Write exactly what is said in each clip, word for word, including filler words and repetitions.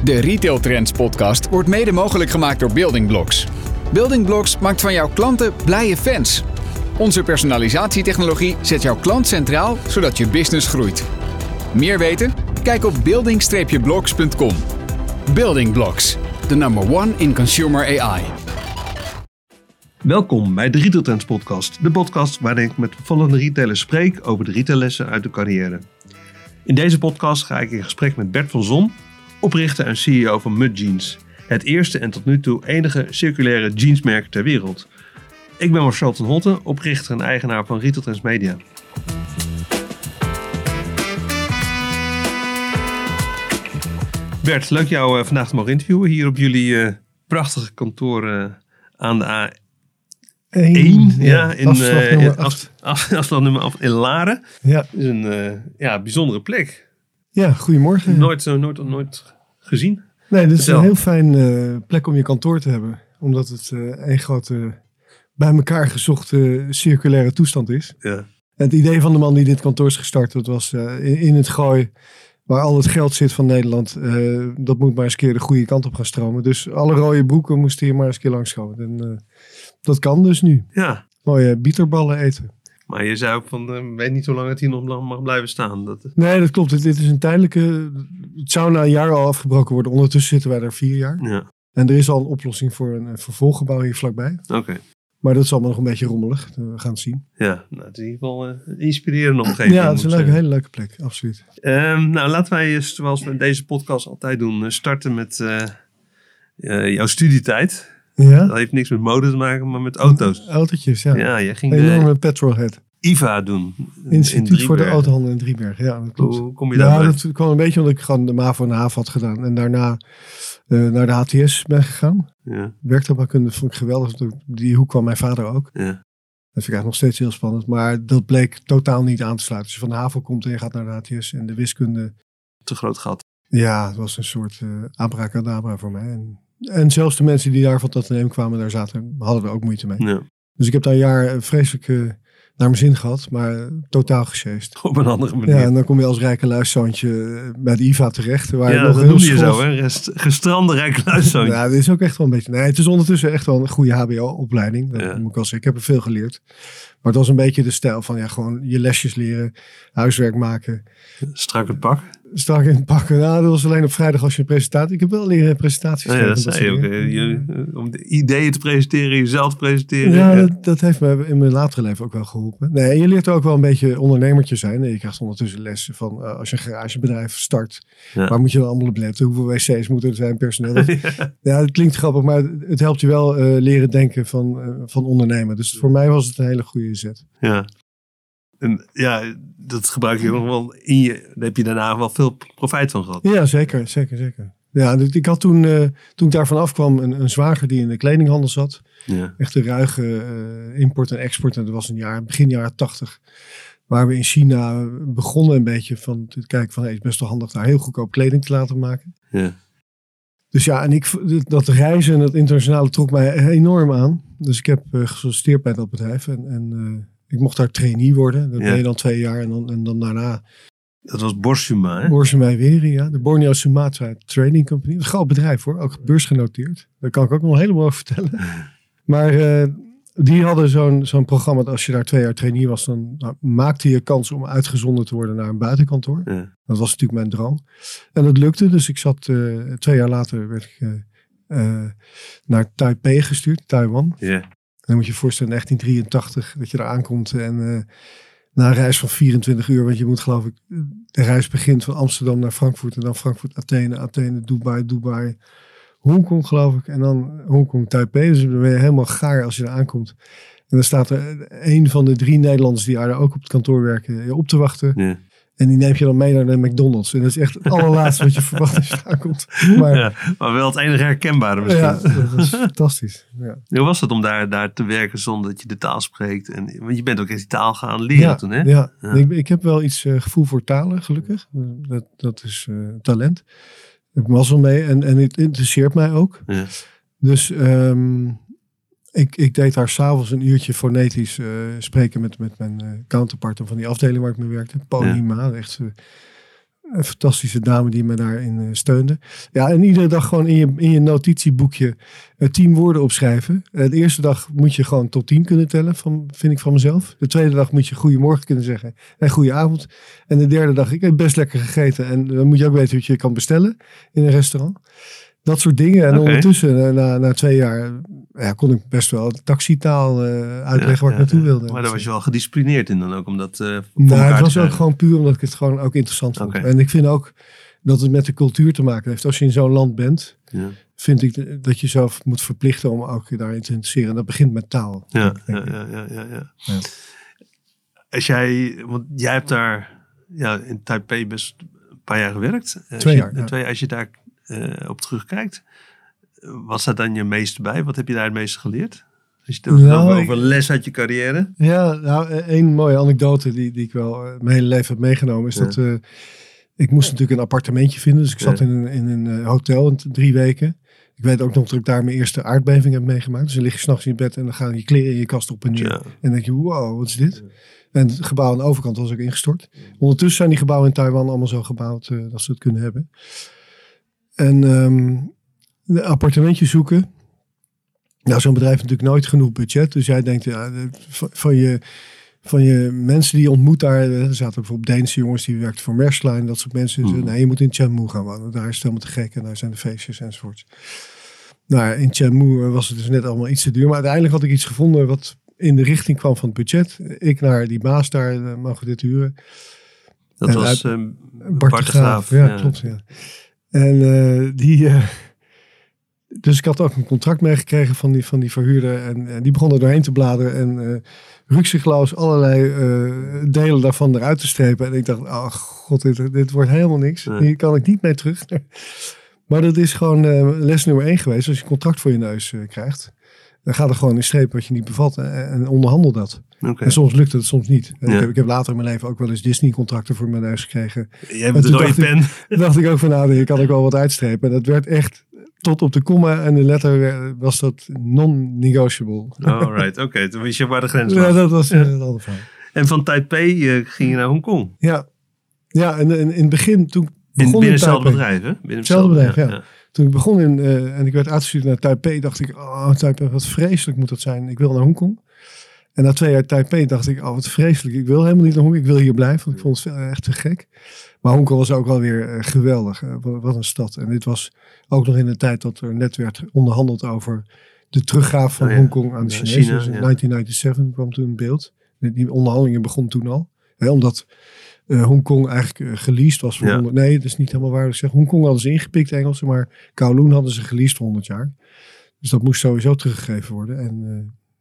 De Retail Trends podcast wordt mede mogelijk gemaakt door Building Blocks. Building Blocks maakt van jouw klanten blije fans. Onze personalisatietechnologie zet jouw klant centraal, zodat je business groeit. Meer weten? Kijk op building blocks punt com. Building Blocks, the number one in consumer A I. Welkom bij de Retail Trends podcast. De podcast waarin ik met opvallende retailers spreek over de retaillessen uit de carrière. In deze podcast ga ik in gesprek met Bert van Zon, oprichter en C E O van Mud Jeans. Het eerste en tot nu toe enige circulaire jeansmerk ter wereld. Ik ben Marcel ten Holte, oprichter en eigenaar van Retail Trends Media. Bert, leuk jou uh, vandaag te mogen interviewen hier op jullie uh, prachtige kantoor uh, aan de A één. Ja, ja, in afslag nummer uh, acht. Af, afslag nummer af in Laren. Ja. Dat is een uh, ja, bijzondere plek. Ja, goedemorgen. Nooit, uh, nooit, nooit gezien. Nee, dit is Vertel. een heel fijn uh, plek om je kantoor te hebben. Omdat het uh, een grote bij elkaar gezochte circulaire toestand is. Ja. En het idee van de man die dit kantoor is gestart, dat was uh, in, in het Gooi, waar al het geld zit van Nederland. Uh, dat moet maar eens een keer de goede kant op gaan stromen. Dus alle rode broeken moesten hier maar eens een keer langskomen. En uh, dat kan dus nu. Ja. Mooie bieterballen eten. Maar je zei ook van, uh, weet niet hoe lang het hier nog mag blijven staan. Dat... Nee, dat klopt. Dit, dit is een tijdelijke... Het zou na een jaar al afgebroken worden. Ondertussen zitten wij daar vier jaar. Ja. En er is al een oplossing voor een, een vervolggebouw hier vlakbij. Oké. Okay. Maar dat is allemaal nog een beetje rommelig. We gaan het zien. Ja, nou, het is in ieder geval uh, een inspirerende omgeving. Ja, het is een leuke, hele leuke plek. Absoluut. Um, nou, laten wij, zoals we deze podcast altijd doen, starten met uh, uh, jouw studietijd. Ja? Dat heeft niks met mode te maken, maar met auto's. Autootjes, ja. Ja, jij ging een enorme de petrolhead. I V A doen. Instituut voor de Autohandel in Driebergen. Ja, dat klopt. Hoe kom je daarbij? Ja, dat kwam een beetje omdat ik gewoon de MAVO en de HAVO had gedaan. En daarna uh, naar de H T S ben gegaan. Ja. Werktuigbouwkunde vond ik geweldig. Die hoek kwam mijn vader ook. Ja. Dat vind ik eigenlijk nog steeds heel spannend. Maar dat bleek totaal niet aan te sluiten. Als je van de HAVO komt en je gaat naar de H T S en de wiskunde. Te groot gat. Ja, het was een soort uh, abracadabra voor mij. En, en zelfs de mensen die daar van tot neem kwamen, daar zaten, hadden er ook moeite mee. Ja. Dus ik heb daar een jaar vreselijk uh, naar mijn zin gehad, maar uh, totaal gesjeest. Op een andere manier. Ja, en dan kom je als rijke luiszoontje bij de I V A terecht. Waar ja, nog dat noem je zo, hè? Rest, gestrande rijke luiszoontje. Ja, dit is ook echt wel een beetje... Nee, het is ondertussen echt wel een goede H B O-opleiding. Dat ja. moet ik wel zeggen. Ik heb er veel geleerd. Maar het was een beetje de stijl van ja, gewoon je lesjes leren, huiswerk maken. Strak het pak. Strak in het pakken. Nou, dat was alleen op vrijdag als je een presentatie... Ik heb wel leren presentaties gegeven. Ja, dat zei je ook. Je, om de ideeën te presenteren, jezelf te presenteren. Ja, ja. Dat, dat heeft me in mijn latere leven ook wel geholpen. Nee, en je leert ook wel een beetje ondernemertje zijn. Je krijgt ondertussen lessen van uh, als je een garagebedrijf start. Ja. Waar moet je dan allemaal op letten? Hoeveel wc's moeten er zijn, personeel? ja. ja, het klinkt grappig, maar het helpt je wel uh, leren denken van, uh, van ondernemen. Dus voor mij was het een hele goede zet. Ja. En ja, dat gebruik je ook nog wel in je. Daar heb je daarna wel veel profijt van gehad. Ja, zeker, zeker, zeker. Ja, ik had toen, uh, toen ik daarvan afkwam, een, een zwager die in de kledinghandel zat. Ja. Echt een ruige uh, import en export. En dat was een jaar, begin jaren tachtig. Waar we in China begonnen een beetje van te kijken van, hey, het is best wel handig daar heel goedkoop kleding te laten maken. Ja. Dus ja, en ik, dat reizen en dat internationale trok mij enorm aan. Dus ik heb uh, gesolliciteerd bij dat bedrijf en... en uh, ik mocht daar trainee worden. Dat ja. ben je dan twee jaar en dan, en dan daarna... Dat was Borsuma, hè? Borsuma Weri, ja. De Borneo Sumatra Trading Company. Een groot bedrijf, hoor. Ook beursgenoteerd. Daar kan ik ook nog helemaal over vertellen. Maar uh, die hadden zo'n, zo'n programma dat als je daar twee jaar trainee was, dan nou, maakte je kans om uitgezonden te worden naar een buitenkantoor. Ja. Dat was natuurlijk mijn droom. En dat lukte. Dus ik zat uh, twee jaar later werd ik uh, uh, naar Taipei gestuurd, Taiwan. Ja. En dan moet je je voorstellen, negentien drieëntachtig, dat je daar aankomt en uh, na een reis van vierentwintig uur, want je moet geloof ik, de reis begint van Amsterdam naar Frankfurt en dan Frankfurt, Athene, Athene, Dubai, Dubai, Hongkong geloof ik en dan Hongkong, Taipei. Dus dan ben je helemaal gaar als je daar aankomt. En dan staat er een van de drie Nederlanders die daar ook op het kantoor werken je op te wachten. Ja. En die neemt je dan mee naar de McDonald's. En dat is echt het allerlaatste wat je verwacht als je aankomt. Maar, ja, maar wel het enige herkenbare misschien. Ja, dat was fantastisch. Ja. Hoe was het om daar, daar te werken zonder dat je de taal spreekt? En, want je bent ook echt die taal gaan leren ja, toen, hè? Ja, ja. Ik, ik heb wel iets uh, gevoel voor talen, gelukkig. Dat, dat is uh, talent. Ik heb mazzel mee en, en het interesseert mij ook. Ja. Dus... Um, Ik, ik deed daar s'avonds een uurtje fonetisch uh, spreken met, met mijn uh, counterpart van die afdeling waar ik mee werkte. Ponima, ja. echt uh, Een fantastische dame die me daarin uh, steunde. Ja, en iedere dag gewoon in je, in je notitieboekje uh, tien woorden opschrijven. Uh, de eerste dag moet je gewoon tot tien kunnen tellen, van, vind ik van mezelf. De tweede dag moet je goedemorgen kunnen zeggen en goedenavond. En de derde dag, ik heb best lekker gegeten. En dan moet je ook weten wat je kan bestellen in een restaurant. Dat soort dingen. En okay. ondertussen, na, na twee jaar, ja, kon ik best wel de taxitaal uh, uitleggen ja, waar ik ja, naartoe wilde. Maar daar was je wel gedisciplineerd in dan ook, om dat uh, nou, het was ook gewoon puur omdat ik het gewoon ook interessant vond. Okay. En ik vind ook dat het met de cultuur te maken heeft. Als je in zo'n land bent, ja. vind ik dat je jezelf moet verplichten om ook je daarin te interesseren. En dat begint met taal. Ja, ja, ja, ja, ja, ja. ja. Als jij, want jij hebt daar ja, in Taipei best een paar jaar gewerkt. Twee jaar. Als je, ja. twee, als je daar uh, op terugkijkt, was dat dan je meeste bij? Wat heb je daar het meeste geleerd? Als je het nou, over, over ik, les uit je carrière? Ja, nou, een mooie anekdote die, die ik wel uh, mijn hele leven heb meegenomen is ja. dat uh, ik moest natuurlijk een appartementje vinden. Dus ik zat ja. in een, in een uh, hotel in drie weken. Ik weet ook nog dat ik daar mijn eerste aardbeving heb meegemaakt. Dus dan lig je 's nachts in bed en dan gaan je kleren in je kast op en neer. Ja. En dan denk je, wow, wat is dit? Ja. En het gebouw aan de overkant was ook ingestort. Ondertussen zijn die gebouwen in Taiwan allemaal zo gebouwd uh, dat ze het kunnen hebben. En um, een appartementje zoeken. Nou, zo'n bedrijf heeft natuurlijk nooit genoeg budget. Dus jij denkt, ja, van, van, je, van je mensen die je ontmoet daar. Er zaten bijvoorbeeld Deense jongens die werkten voor Maersk. Dat soort mensen. Mm. Nee, je moet in Chiang gaan wonen. Daar is het helemaal te gek. En daar zijn de feestjes enzovoort. Nou, in Chiang was het dus net allemaal iets te duur. Maar uiteindelijk had ik iets gevonden wat in de richting kwam van het budget. Ik naar die baas daar, uh, mogen we dit huren. Dat en was uh, Bart, Bart de Graaf. Ja, ja, klopt. Ja. En uh, die... Uh, Dus ik had ook een contract meegekregen van die, van die verhuurder. En, en die begon er doorheen te bladeren. En uh, rukzichtloos allerlei uh, delen daarvan eruit te strepen. En ik dacht, oh god, dit, dit wordt helemaal niks. Nee. Hier kan ik niet mee terug. Maar dat is gewoon uh, les nummer één geweest. Als je een contract voor je neus uh, krijgt. Dan gaat er gewoon een streep wat je niet bevat. En, en onderhandel dat. Okay. En soms lukt het, soms niet. En ja. ik, heb, ik heb later in mijn leven ook wel eens Disney-contracten voor mijn neus gekregen. Jij hebt een rode pen. Ik, dacht ik ook van, nou, hier kan ik wel wat uitstrepen. En dat werd echt... Tot op de komma en de letter was dat non-negotiable. Alright, oké. Okay. Toen wist je waar de grens was. Ja, dat was uh, het andere verhaal. En van Taipei uh, ging je naar Hongkong. Ja, ja en, en in het begin toen begon in, binnen hetzelfde bedrijf, hè? Binnen hetzelfde bedrijf, ja. ja. ja. Toen ik begon in, uh, en ik werd uitgestuurd naar Taipei, dacht ik, oh, Taipei, wat vreselijk moet dat zijn. Ik wil naar Hongkong. En na twee jaar Taipei dacht ik, oh, wat vreselijk. Ik wil helemaal niet naar Hongkong, ik wil hier blijven. Want ik vond het echt te gek. Maar Hongkong was ook wel weer uh, geweldig. Uh, wat een stad. En dit was ook nog in de tijd dat er net werd onderhandeld over de teruggave van oh, ja. Hongkong aan de ja, Chinezen. China, dus in ja. negentien negenennegentig kwam toen in beeld. Die onderhandelingen begonnen toen al. Hè, omdat uh, Hongkong eigenlijk uh, geleased was voor ja. honderd... Nee, dat is niet helemaal waar. Ik zeg, Hongkong hadden ze ingepikt, Engelsen. Maar Kowloon hadden ze geleased voor honderd jaar. Dus dat moest sowieso teruggegeven worden. En uh,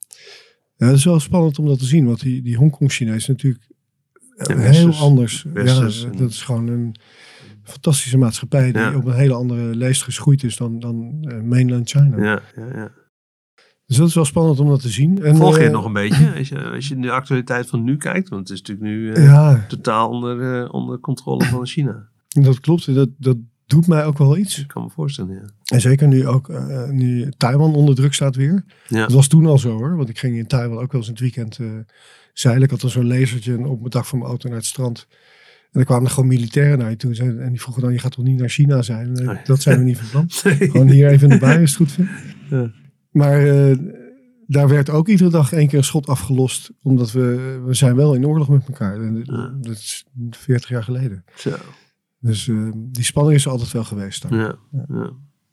ja, het is wel spannend om dat te zien. Want die, die Hongkong-Chinezen natuurlijk ja, heel westers, anders. Westers, ja, dat is gewoon een fantastische maatschappij die ja. op een hele andere leest geschoeid is dan, dan uh, mainland China. Ja, ja, ja. Dus dat is wel spannend om dat te zien. En, Volg je het uh, nog een beetje als je, als je de actualiteit van nu kijkt? Want het is natuurlijk nu uh, ja. totaal onder, uh, onder controle van China. Dat klopt, dat, dat doet mij ook wel iets. Ik kan me voorstellen, ja. En zeker nu ook uh, nu Taiwan onder druk staat weer. Ja. Dat was toen al zo hoor, want ik ging in Taiwan ook wel eens in het weekend uh, zeilen. Ik had dan zo'n lasertje op mijn dak van mijn auto naar het strand. En er kwamen er gewoon militairen naar je toe. En die vroegen dan, je gaat toch niet naar China zijn? En, oh, dat zijn we niet van plan. Nee. Gewoon hier even in de baai, als het goed vindt. Ja. Maar uh, daar werd ook iedere dag één keer een schot afgelost. Omdat we, we zijn wel in oorlog met elkaar. En ja. Dat is veertig jaar geleden. Zo. Dus uh, die spanning is er altijd wel geweest. Dan. Ja, ja. Ja.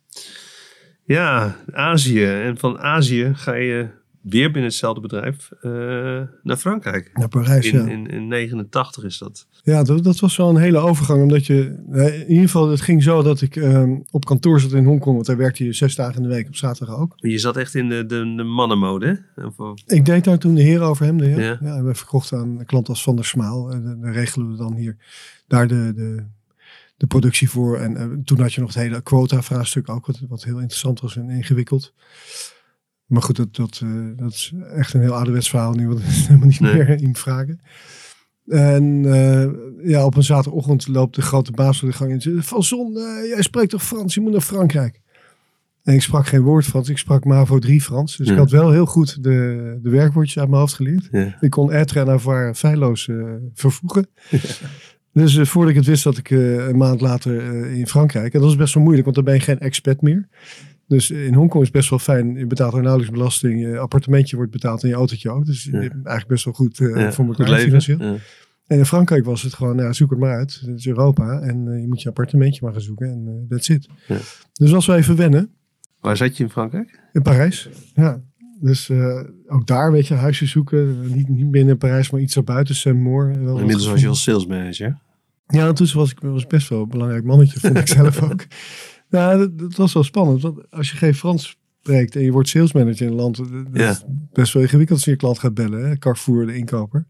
ja, Azië. En van Azië ga je weer binnen hetzelfde bedrijf uh, naar Frankrijk. Naar Parijs, in, ja. In, in negenentachtig is dat. Ja, dat, dat was wel een hele overgang. Omdat je, in ieder geval, het ging zo dat ik uh, op kantoor zat in Hongkong. Want daar werkte je zes dagen in de week, op zaterdag ook. Je zat echt in de, de, de mannenmode, hè? Of... Ik deed daar toen de heer over hem. De heer. Ja. Ja, we verkochten aan een klant als Van der Smaal. En dan regelen we dan hier daar de... de de productie voor. En uh, toen had je nog het hele quota-vraagstuk ook, wat, wat heel interessant was en ingewikkeld. Maar goed, dat, dat, uh, dat is echt een heel ouderwets verhaal nu, want het is helemaal niet nee. meer in vragen. En uh, ja, op een zaterdagochtend loopt de grote baas door de gang en zegt, Van Zon, uh, jij spreekt toch Frans? Je moet naar Frankrijk. En ik sprak geen woord Frans, ik sprak MAVO drie Frans. Dus ja. ik had wel heel goed de, de werkwoordjes uit mijn hoofd geleerd. Ja. Ik kon être en avoir feilloos uh, vervoegen. Ja. Dus uh, voordat ik het wist, zat ik uh, een maand later uh, in Frankrijk. En dat is best wel moeilijk, want dan ben je geen expat meer. Dus in Hongkong is het best wel fijn. Je betaalt er nauwelijks belasting. Je appartementje wordt betaald en je autootje ook. Dus ja. je hebt eigenlijk best wel goed uh, ja, voor elkaar financieel. Ja. En in Frankrijk was het gewoon, ja, zoek het maar uit. Het is Europa. En uh, je moet je appartementje maar gaan zoeken. En uh, that's it. Ja. Dus was wel even wennen. Waar zat je in Frankrijk? In Parijs, ja. Dus uh, ook daar, weet je, huisje zoeken. Niet, niet binnen Parijs, maar iets erbuiten. Saint-Maur. Inmiddels was je als sales manager. Ja, intussen was ik was best wel een belangrijk mannetje, vond ik zelf ook. Nou, dat, dat was wel spannend. Want als je geen Frans spreekt en je wordt sales manager in een land, dat ja. is best wel ingewikkeld als je je klant gaat bellen. Hè? Carrefour, de inkoper.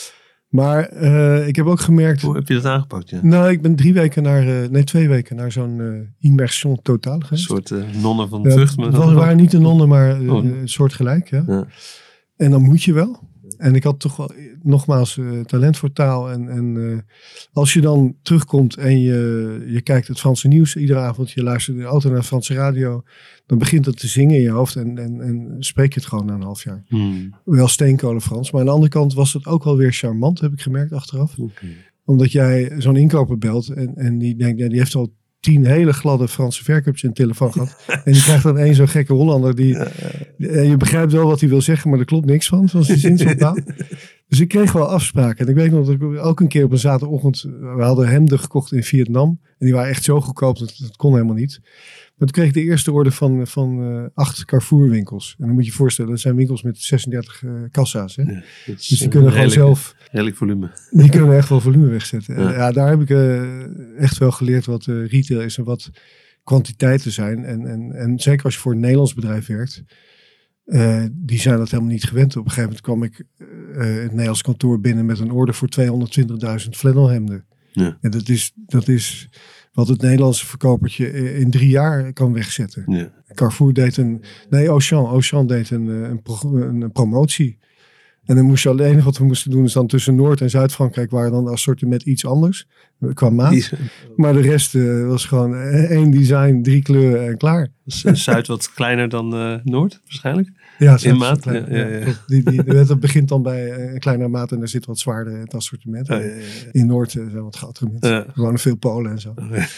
Maar uh, ik heb ook gemerkt... Hoe heb je dat aangepakt? Ja? Nou, ik ben drie weken naar... Uh, nee, twee weken naar zo'n uh, immersion totaal geweest. Een soort uh, nonnen van de Vught. Ja, het waren niet de nonnen, maar uh, oh. een soort gelijk. Ja. Ja. En dan moet je wel. En ik had toch wel nogmaals uh, talent voor taal. En, en uh, als je dan terugkomt en je, je kijkt het Franse nieuws iedere avond. Je luistert de auto naar de Franse radio. Dan begint het te zingen in je hoofd. En, en, en spreek je het gewoon na een half jaar. Hmm. Wel steenkolen Frans. Maar aan de andere kant was het ook wel weer charmant. Heb ik gemerkt achteraf. Okay. Omdat jij zo'n inkoper belt. En, en die denkt, ja, die heeft al tien hele gladde Franse verkoopjes in de telefoon gehad. En die krijgt dan één zo'n gekke Hollander. Die, ja, ja. Je begrijpt wel wat hij wil zeggen, maar er klopt niks van. Zoals die zinsopbouw. Dus ik kreeg wel afspraken. En ik weet nog dat ik ook een keer op een zaterdagochtend... We hadden hemden gekocht in Vietnam. En die waren echt zo goedkoop, dat, dat kon helemaal niet. Maar toen kreeg ik de eerste orde van, van uh, acht Carrefour winkels. En dan moet je je voorstellen, dat zijn winkels met zesendertig uh, kassa's. Hè? Ja, dus die kunnen gewoon zelf... Redelijk volume. Die kunnen echt wel volume wegzetten. Ja, ja daar heb ik uh, echt wel geleerd wat uh, retail is en wat kwantiteiten zijn. En, en, en zeker als je voor een Nederlands bedrijf werkt, uh, die zijn dat helemaal niet gewend. Op een gegeven moment kwam ik uh, het Nederlands kantoor binnen met een order voor tweehonderdtwintigduizend flannelhemden. Ja. En dat is... Dat is wat het Nederlandse verkopertje in drie jaar kan wegzetten. Ja. Carrefour deed een... Nee, Auchan. Auchan deed een, een, een, een promotie. En dan moest je alleen nog wat we moesten doen... is dan tussen Noord- en Zuid-Frankrijk... waren dan de assortiment iets anders. Qua maat. Maar de rest uh, was gewoon één design, drie kleuren en klaar. Dus Zuid wat kleiner dan uh, Noord waarschijnlijk? Ja, in maat. Ja, ja, ja. Die, die, dat begint dan bij een kleinere maat en daar zit wat zwaarder in het assortiment. Oh, ja, ja, ja. In Noord zijn wat grotere mensen. Ja. Er wonen veel Polen en zo. Oh, ja.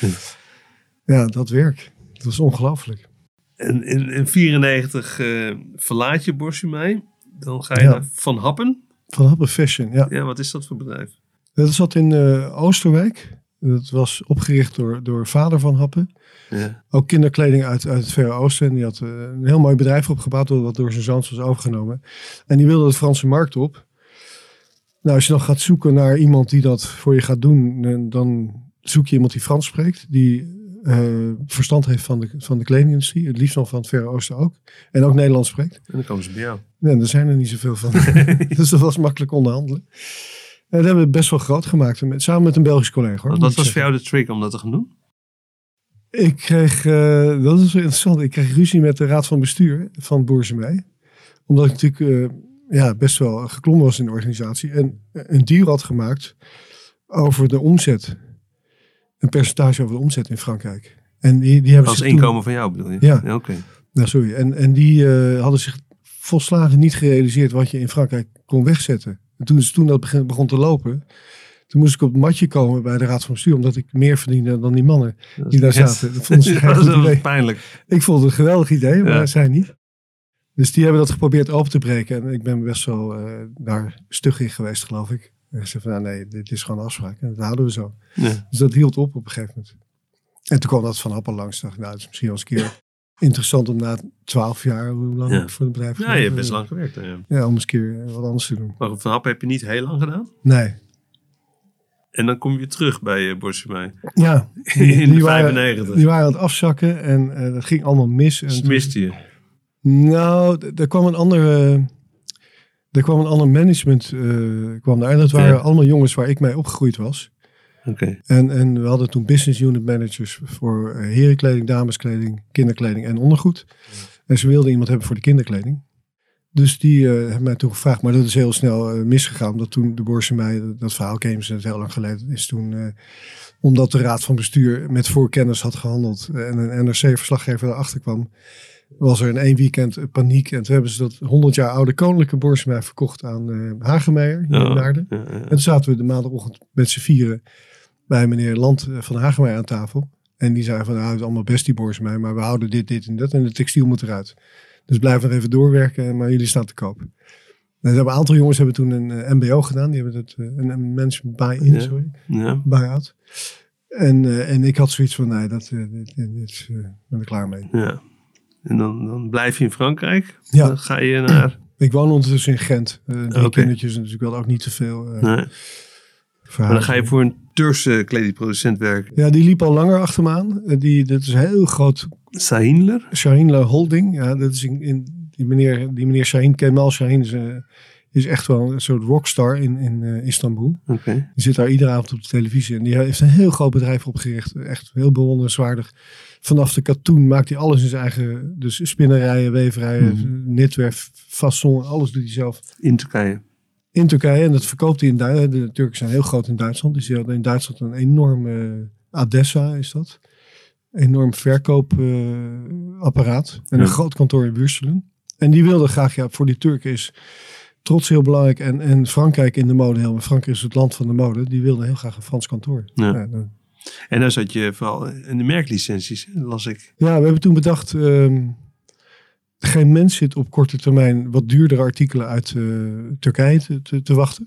Ja, dat werkt. Dat was ongelooflijk. En in, in vierennegentig uh, verlaat je Borsumet. Dan ga je ja. naar Van Happen. Van Happen Fashion, ja. Ja, wat is dat voor bedrijf? Dat zat in uh, Oosterwijk. Dat was opgericht door, door vader Van Happen. Ja. Ook kinderkleding uit, uit het Verre Oosten. En die had uh, een heel mooi bedrijf opgebouwd, wat door zijn zoons was overgenomen. En die wilde de Franse markt op. Nou, als je dan gaat zoeken naar iemand die dat voor je gaat doen, dan zoek je iemand die Frans spreekt. Die uh, verstand heeft van de, van de kledingindustrie. Het liefst nog van het Verre Oosten ook. En ook Nederlands spreekt. En dan komen ze bij jou. Nee, er zijn er niet zoveel van. Dus dat was makkelijk onderhandelen. En dat hebben we best wel groot gemaakt. Met, samen met een Belgisch collega. Hoor, wat was zeggen. voor jou de trick om dat te gaan doen? Ik kreeg, uh, dat is interessant. Ik kreeg ruzie met de raad van bestuur van Borsumet. Omdat ik natuurlijk uh, ja, best wel geklommen was in de organisatie. En een deal had gemaakt over de omzet. Een percentage over de omzet in Frankrijk. En die, die hebben Als inkomen toen... van jou bedoel je? Ja. ja Oké. Okay. Nou, sorry. En, en die uh, hadden zich volslagen niet gerealiseerd wat je in Frankrijk kon wegzetten. En toen, toen dat begon, begon te lopen, toen moest ik op het matje komen bij de raad van bestuur, omdat ik meer verdiende dan die mannen die daar yes. zaten. Dat vonden ze ja, dat was pijnlijk. Ik vond het een geweldig idee, maar ja. zij niet. Dus die hebben dat geprobeerd open te breken. En ik ben best wel uh, daar stug in geweest, geloof ik. En ik zei van, nou, nee, dit is gewoon een afspraak. En dat houden we zo. Ja. Dus dat hield op op een gegeven moment. En toen kwam dat Van Happen langs. Dacht ik, nou, het is misschien wel eens een keer interessant om na twaalf jaar, hoe lang ja. voor het bedrijf Ja, je hebt best lang gewerkt. Hè, ja. ja, om eens een keer wat anders te doen. Maar Van Happen heb je niet heel lang gedaan? Nee. En dan kom je terug bij uh, Borsumet. Ja. Die, in de vijfennegentig. Waren, die waren aan het afzakken en uh, dat ging allemaal mis. Dus miste je? Nou, d- er kwam een andere... Uh, er kwam een ander management uh, kwam daar. En dat waren ja. allemaal jongens waar ik mee opgegroeid was. Okay. En, en we hadden toen business unit managers voor uh, herenkleding, dameskleding, kinderkleding en ondergoed. Ja. En ze wilden iemand hebben voor de kinderkleding. Dus die uh, hebben mij toen gevraagd, maar dat is heel snel uh, misgegaan. Omdat toen de Bourse mij, dat verhaal ken ze heel lang geleden, is toen, uh, omdat de raad van bestuur met voorkennis had gehandeld en een N R C-verslaggever erachter kwam, was er in één weekend paniek. En toen hebben ze dat honderd jaar oude koninklijke Bourse mij verkocht aan uh, Hagemeyer in ja, Naarden. Ja, ja. En toen zaten we de maandagochtend met z'n vieren bij meneer Land van Hagemeyer aan tafel. En die zei van, nou, het is allemaal best die Bourse mij, maar we houden dit, dit en dat en de textiel moet eruit. Dus blijf nog even doorwerken, maar jullie staan te koop. En een aantal jongens hebben toen een uh, M B O gedaan. Die hebben het, uh, een, een management buy-in, ja. sorry. Ja. Buy-out. En, uh, en ik had zoiets van, nee, dat uh, dit, dit, dit uh, ben ik klaar mee. Ja. En dan, dan blijf je in Frankrijk. Ja. Dan ga je naar... Ik woon ondertussen in Gent. Uh, drie okay. kindertjes, dus ik wil ook niet te veel... Uh, nee. Maar dan ga je voor een Turkse kledingproducent werken. Ja, die liep al langer achter me aan. Uh, die, dat is een heel groot... Shahindler? Shahindler Holding. Ja, dat is in, in die meneer, die meneer Shahin, Kemal Shahin is, uh, is echt wel een soort rockstar in, in uh, Istanbul. Okay. Die zit daar iedere avond op de televisie. En die heeft een heel groot bedrijf opgericht. Echt heel bewonderenswaardig. Vanaf de katoen maakt hij alles in zijn eigen... Dus spinnerijen, weverijen, mm. knitwear, fasson. Alles doet hij zelf. In Turkije? In Turkije. En dat verkoopt hij in Duitsland. De Turken zijn heel groot in Duitsland. Dus die hadden in Duitsland een enorme... Uh, Adessa is dat. Enorm verkoopapparaat. Uh, en ja. een groot kantoor in Würselen. En die wilde graag, ja, voor die Turken is trots heel belangrijk. En, en Frankrijk in de mode heel. Frankrijk is het land van de mode. Die wilde heel graag een Frans kantoor. Ja. Ja, dan, en dan zat je vooral in de merklicenties, las ik. Ja, we hebben toen bedacht... Um, geen mens zit op korte termijn wat duurdere artikelen uit uh, Turkije te, te, te wachten.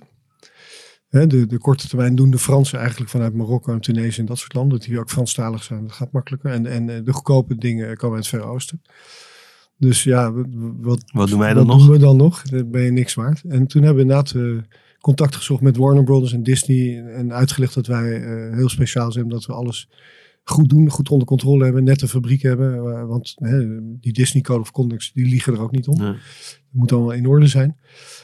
He, de, de korte termijn doen de Fransen eigenlijk vanuit Marokko en Tunesië en dat soort landen. Die ook Franstalig zijn, dat gaat makkelijker. En, en de goedkope dingen komen uit het Verre Oosten. Dus ja, wat, wat doen wij dan wat nog? doen we dan nog? Dan ben je niks waard. En toen hebben we inderdaad uh, contact gezocht met Warner Brothers en Disney. En uitgelegd dat wij uh, heel speciaal zijn. Dat we alles goed doen, goed onder controle hebben. Net een fabriek hebben. Uh, want uh, die Disney Code of Conduct, die liegen er ook niet om. Nee. Het moet allemaal in orde zijn.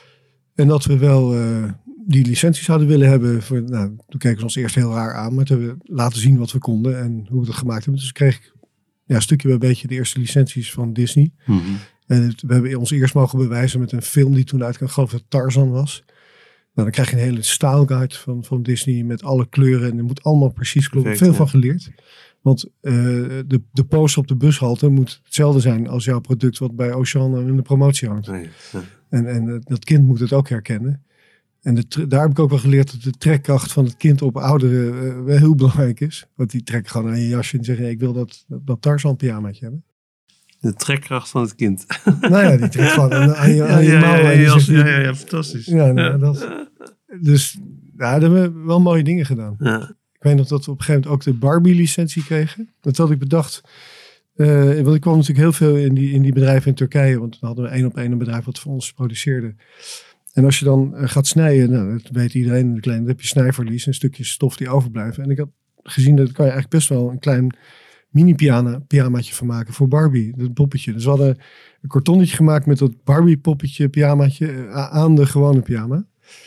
En dat we wel... Uh, die licenties zouden willen hebben. Voor, nou, toen keken ze ons eerst heel raar aan. Maar toen hebben we laten zien wat we konden. En hoe we dat gemaakt hebben. Dus kreeg ik ja, een stukje bij beetje de eerste licenties van Disney. Mm-hmm. En het, we hebben ons eerst mogen bewijzen met een film die toen uitkwam. Ik geloof dat het Tarzan was. Nou, dan krijg je een hele styliguide van, van Disney. Met alle kleuren. En het moet allemaal precies kloppen. Veel ja. van geleerd. Want uh, de, de poster op de bushalte moet hetzelfde zijn als jouw product. Wat bij Auchan in de promotie hangt. Nee, ja. En, en dat kind moet het ook herkennen. En de, daar heb ik ook wel geleerd dat de trekkracht van het kind op ouderen uh, wel heel belangrijk is. Want die trekken gewoon aan je jasje en zeggen, hey, ik wil dat, dat Tarzan pyjamaatje hebben. De trekkracht van het kind. Nou ja, die trekt gewoon aan, aan je, aan je ja, mouw. Ja, en ja, zegt, ja, ja, ja, fantastisch. Ja, nou, dat, dus ja, daar hebben we wel mooie dingen gedaan. Ja. Ik weet nog dat we op een gegeven moment ook de Barbie-licentie kregen. Dat had ik bedacht. Uh, want ik kwam natuurlijk heel veel in die, in die bedrijven in Turkije. Want dan hadden we één op één een bedrijf wat voor ons produceerde. En als je dan uh, gaat snijden, nou, dat weet iedereen in de kleine, dan heb je snijverlies, een stukje stof die overblijven. En ik had gezien dat kan je eigenlijk best wel een klein mini pyjamaatje van maken voor Barbie, dat poppetje. Dus we hadden een kartonnetje gemaakt met dat Barbie poppetje pyjamaatje uh, aan de gewone pyjama.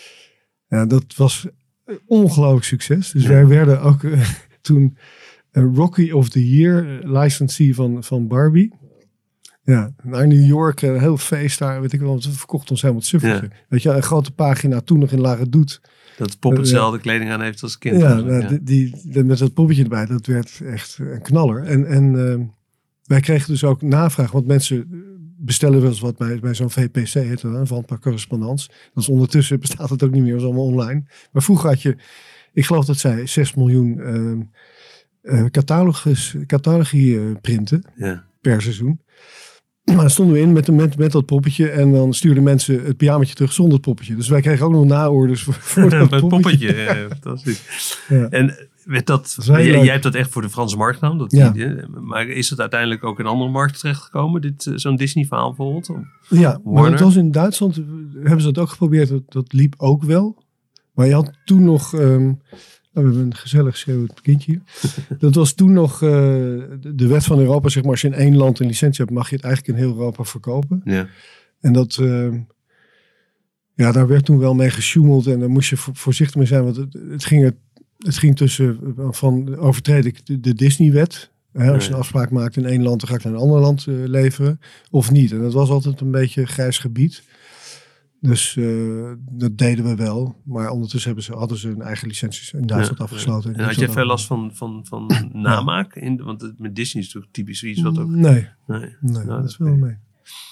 Ja, dat was een ongelooflijk succes. Dus ja. wij werden ook uh, toen uh, Rocky of the Year uh, licensee van, van Barbie. Ja, naar New York, een heel feest daar, weet ik wel, ze verkocht ons helemaal het suffertje. Ja. Weet je, een grote pagina toen nog in lage doet. Dat de pop hetzelfde uh, kleding aan heeft als kind. Ja, nou, ja. Die, die, die, met dat poppetje erbij, dat werd echt een knaller. En, en uh, wij kregen dus ook navraag, want mensen bestellen wel eens wat bij, bij zo'n V P C, heet dat, een Vente par correspondance. Dat is ondertussen, bestaat het ook niet meer, dat is allemaal online. Maar vroeger had je, ik geloof dat zij zes miljoen uh, uh, catalogus, catalogie uh, printen ja. per seizoen. Maar dan stonden we in met, met, met dat poppetje en dan stuurden mensen het pyjamaatje terug zonder het poppetje. Dus wij kregen ook nog naorders voor, voor dat poppetje. poppetje. Ja, fantastisch. Ja. En werd dat, dat jij, jij hebt dat echt voor de Franse markt gedaan. Dat ja. die, maar is het uiteindelijk ook in andere markten terechtgekomen? Dit, zo'n Disney verhaal bijvoorbeeld? Of ja, maar het was in Duitsland, hebben ze dat ook geprobeerd. Dat, dat liep ook wel. Maar je had toen nog... Um, Nou, we hebben een gezellig schreeuwend kindje hier. Dat was toen nog uh, de, de wet van Europa. Zeg maar, als je in één land een licentie hebt, mag je het eigenlijk in heel Europa verkopen. Ja. En dat, uh, ja, daar werd toen wel mee gesjoemeld. En daar moest je voor, voorzichtig mee zijn. Want het, het, ging, het, het ging tussen, van overtred ik de, de Disney-wet. Hè, als Nee. je een afspraak maakt in één land, dan ga ik naar een ander land uh, leveren. Of niet. En dat was altijd een beetje grijs gebied. Dus uh, dat deden we wel. Maar ondertussen hebben ze, hadden ze hun eigen licenties in Duitsland Ja, afgesloten. ja. En had jij veel last van, van, van namaak? In, want het, met Disney is natuurlijk typisch iets wat ook... Nee, Nee, nee nou, dat is oké. wel mee.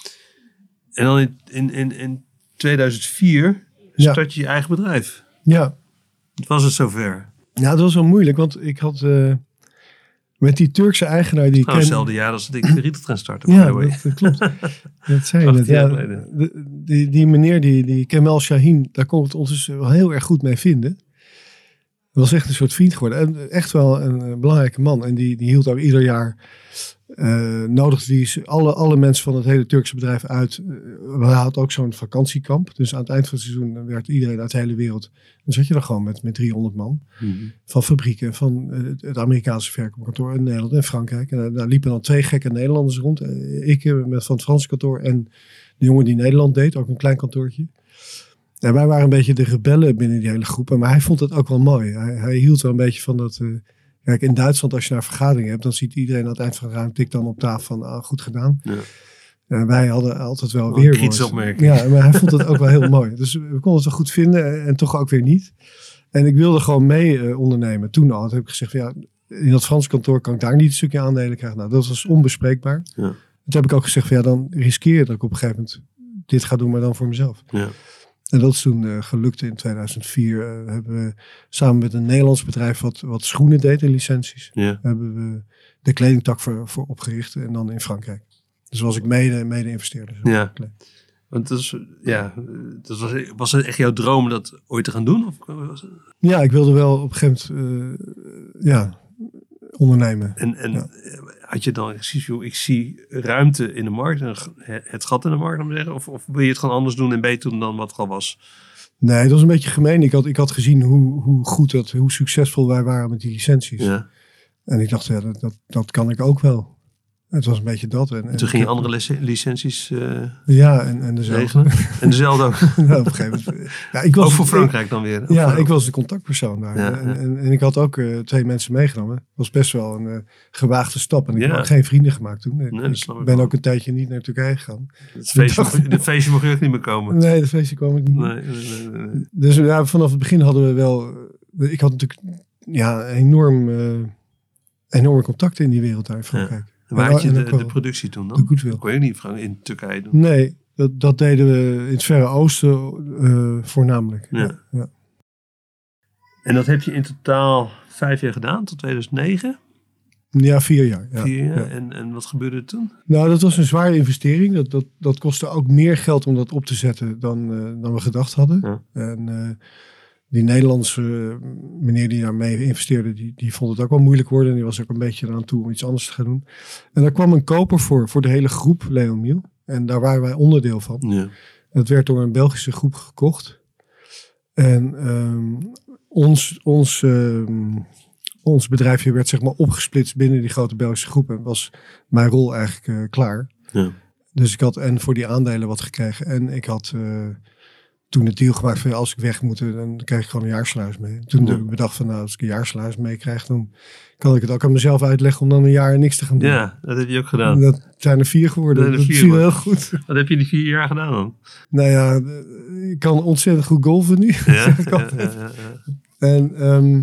En dan in, in, in, in tweeduizend vier Ja. start je je eigen bedrijf. Ja. Het was het zover. Ja, dat was wel moeilijk. Want ik had uh, met die Turkse eigenaar die ik Nou, ken... hetzelfde jaar als dat ik de Rieteltrein startte. Ja, by the way. dat, dat klopt. Dat zei je net. achttien jaar Ja, geleden. de- die, die meneer, die, die Kemal Shahin, daar kon ik het ondertussen wel heel erg goed mee vinden. Dat was echt een soort vriend geworden. En echt wel een, een belangrijke man. En die, die hield ook ieder jaar, uh, nodigde die ze- alle, alle mensen van het hele Turkse bedrijf uit. Uh, we hadden ook zo'n vakantiekamp. Dus aan het eind van het seizoen werd iedereen uit de hele wereld. Dan zat je dan gewoon met, met driehonderd man. Mhm. Van fabrieken, van uh, het, het Amerikaanse verkoopkantoor in Nederland en Frankrijk. En uh, daar liepen dan twee gekke Nederlanders rond. Uh, ik uh, met van het Franse kantoor en de jongen die Nederland deed, ook een klein kantoortje. En wij waren een beetje de rebellen binnen die hele groep. Maar hij vond het ook wel mooi. Hij, hij hield wel een beetje van dat... Uh, kijk, in Duitsland als je naar vergaderingen hebt, dan ziet iedereen aan het eind van de ruimte tik dan op tafel van, ah, goed gedaan. Ja. En wij hadden altijd wel Een weer kritische opmerking. Ja, maar hij vond het ook wel heel mooi. Dus we konden het wel goed vinden en, en toch ook weer niet. En ik wilde gewoon mee uh, ondernemen. Toen al. Toen heb ik gezegd, van, ja, in dat Frans kantoor kan ik daar niet een stukje aandelen krijgen. Nou, dat was onbespreekbaar. Ja. Toen heb ik ook gezegd, van, ja, dan riskeer je dat ik op een gegeven moment dit ga doen, maar dan voor mezelf. Ja. En dat is toen uh, gelukt in tweeduizend vier. Uh, hebben we samen met een Nederlands bedrijf wat, wat schoenen deed in licenties. Ja. Hebben we de kledingtak voor, voor opgericht en dan in Frankrijk. Dus was ik mede, mede investeerder. Ja. Want dat is, ja, dat was, was het echt jouw droom dat ooit te gaan doen? Of was het? Ja, ik wilde wel op een gegeven moment uh, ja, ondernemen. En, en Ja. had je dan precies, joh, ik zie ruimte in de markt, en het gat in de markt, om te zeggen, of, of wil je het gewoon anders doen en beter doen dan wat het al was? Nee, dat was een beetje gemeen. Ik had, ik had gezien hoe, hoe goed dat, hoe succesvol wij waren met die licenties. Ja. En ik dacht, ja, dat, dat, dat kan ik ook wel. Het was een beetje dat. En, En toen ging je andere lic- licenties uh, Ja, en, en dezelfde. regelen. En dezelfde ook. Nou, op een gegeven moment. Ja, ik was, Ook voor Frankrijk dan weer. Ik, ja, Of, ik was de contactpersoon daar. Ja, en, ja. en, en ik had ook uh, twee mensen meegenomen. Het was best wel een uh, gewaagde stap. En ik Ja. heb ook geen vrienden gemaakt toen. Ik, Nee, dat snap ik ik ben wel. ook een tijdje niet naar Turkije gegaan. Het feestje, mocht- de feestje mocht je ook niet meer komen. Nee, de feestje kwam ik niet. Nee, nee, nee, nee. Dus ja, vanaf het begin hadden we wel... uh, Ik had natuurlijk ja, enorm, uh, enorme contacten in die wereld daar in Frankrijk. En waar En- had je en de, ook wel de productie toen dan? de goodwill. Dat kon je ook niet in Frank- in Turkije doen. Nee, dat, dat deden we in het Verre Oosten uh, voornamelijk. Ja. Ja, ja. En dat heb je in totaal vijf jaar gedaan, tot tweeduizend negen. Ja, vier jaar. Ja. Vier jaar. Ja. En, en wat gebeurde er toen? Nou, dat was een zware investering. Dat, dat, dat kostte ook meer geld om dat op te zetten dan, uh, dan we gedacht hadden. Ja. En uh, die Nederlandse uh, meneer die daarmee investeerde, die, die vond het ook wel moeilijk worden. En die was ook een beetje eraan toe om iets anders te gaan doen. En daar kwam een koper voor, voor de hele groep, Leon Miel. En daar waren wij onderdeel van. Ja. Dat werd door een Belgische groep gekocht. En um, ons, ons, um, ons bedrijfje werd zeg maar opgesplitst binnen die grote Belgische groep. En was mijn rol eigenlijk uh, klaar. Ja. Dus ik had en voor die aandelen wat gekregen. En ik had uh, toen het deal gemaakt van ja, als ik weg moet, dan krijg ik gewoon een jaarsalaris mee. Toen Ja. heb ik bedacht van nou, als ik een jaarsalaris mee krijg, dan kan ik het ook aan mezelf uitleggen om dan een jaar niks te gaan doen. Ja, dat heb je ook gedaan. En dat zijn er vier geworden. Dat Dat, zijn er dat vier zie je heel goed. Wat heb je die vier jaar gedaan dan? Nou ja, ik kan ontzettend goed golven nu. Ja, zeg ik ja, ja, altijd. ja, ja. En um,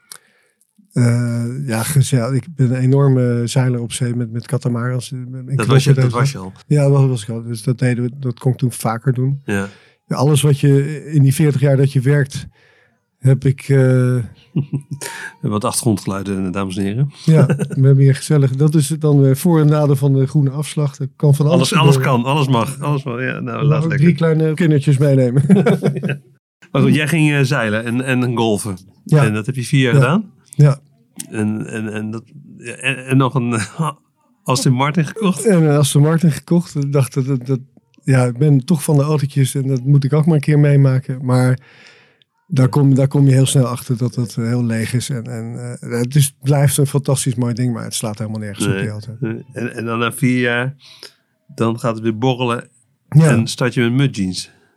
uh, ja, gezellig. Ik ben een enorme zeiler op zee met, met katamarans. Dat, was je, dat was je al. Ja, dat was ik al. Dus dat deden we, dat kon ik toen vaker doen. Ja. Ja, alles wat je in die veertig jaar dat je werkt, heb ik, uh, We hebben wat achtergrondgeluiden, dames en heren. ja, we hebben hier gezellig. Dat is het dan weer voor- en nadeel van de groene afslag. Dat kan van alles. Alles, alles gebeuren. kan, alles mag. Alles mag. Ja, nou, Ik laat mag ook lekker. drie kleine kindertjes meenemen. Maar goed, jij ging uh, zeilen en, en golven. Ja. En dat heb je vier jaar Ja. gedaan. Ja. En, en, en, dat, ja, en, en nog een Aston Martin gekocht. En een Aston Martin gekocht. Ik dacht dat, dat, dat, ja, ik ben toch van de autootjes en dat moet ik ook maar een keer meemaken. Maar daar kom, daar kom je heel snel achter dat dat uh, heel leeg is. En, en uh, het is, blijft een fantastisch mooi ding, maar het slaat helemaal nergens op Nee. die auto. En, en dan na vier jaar, dan gaat het weer borrelen Ja. en start je met mudjeans.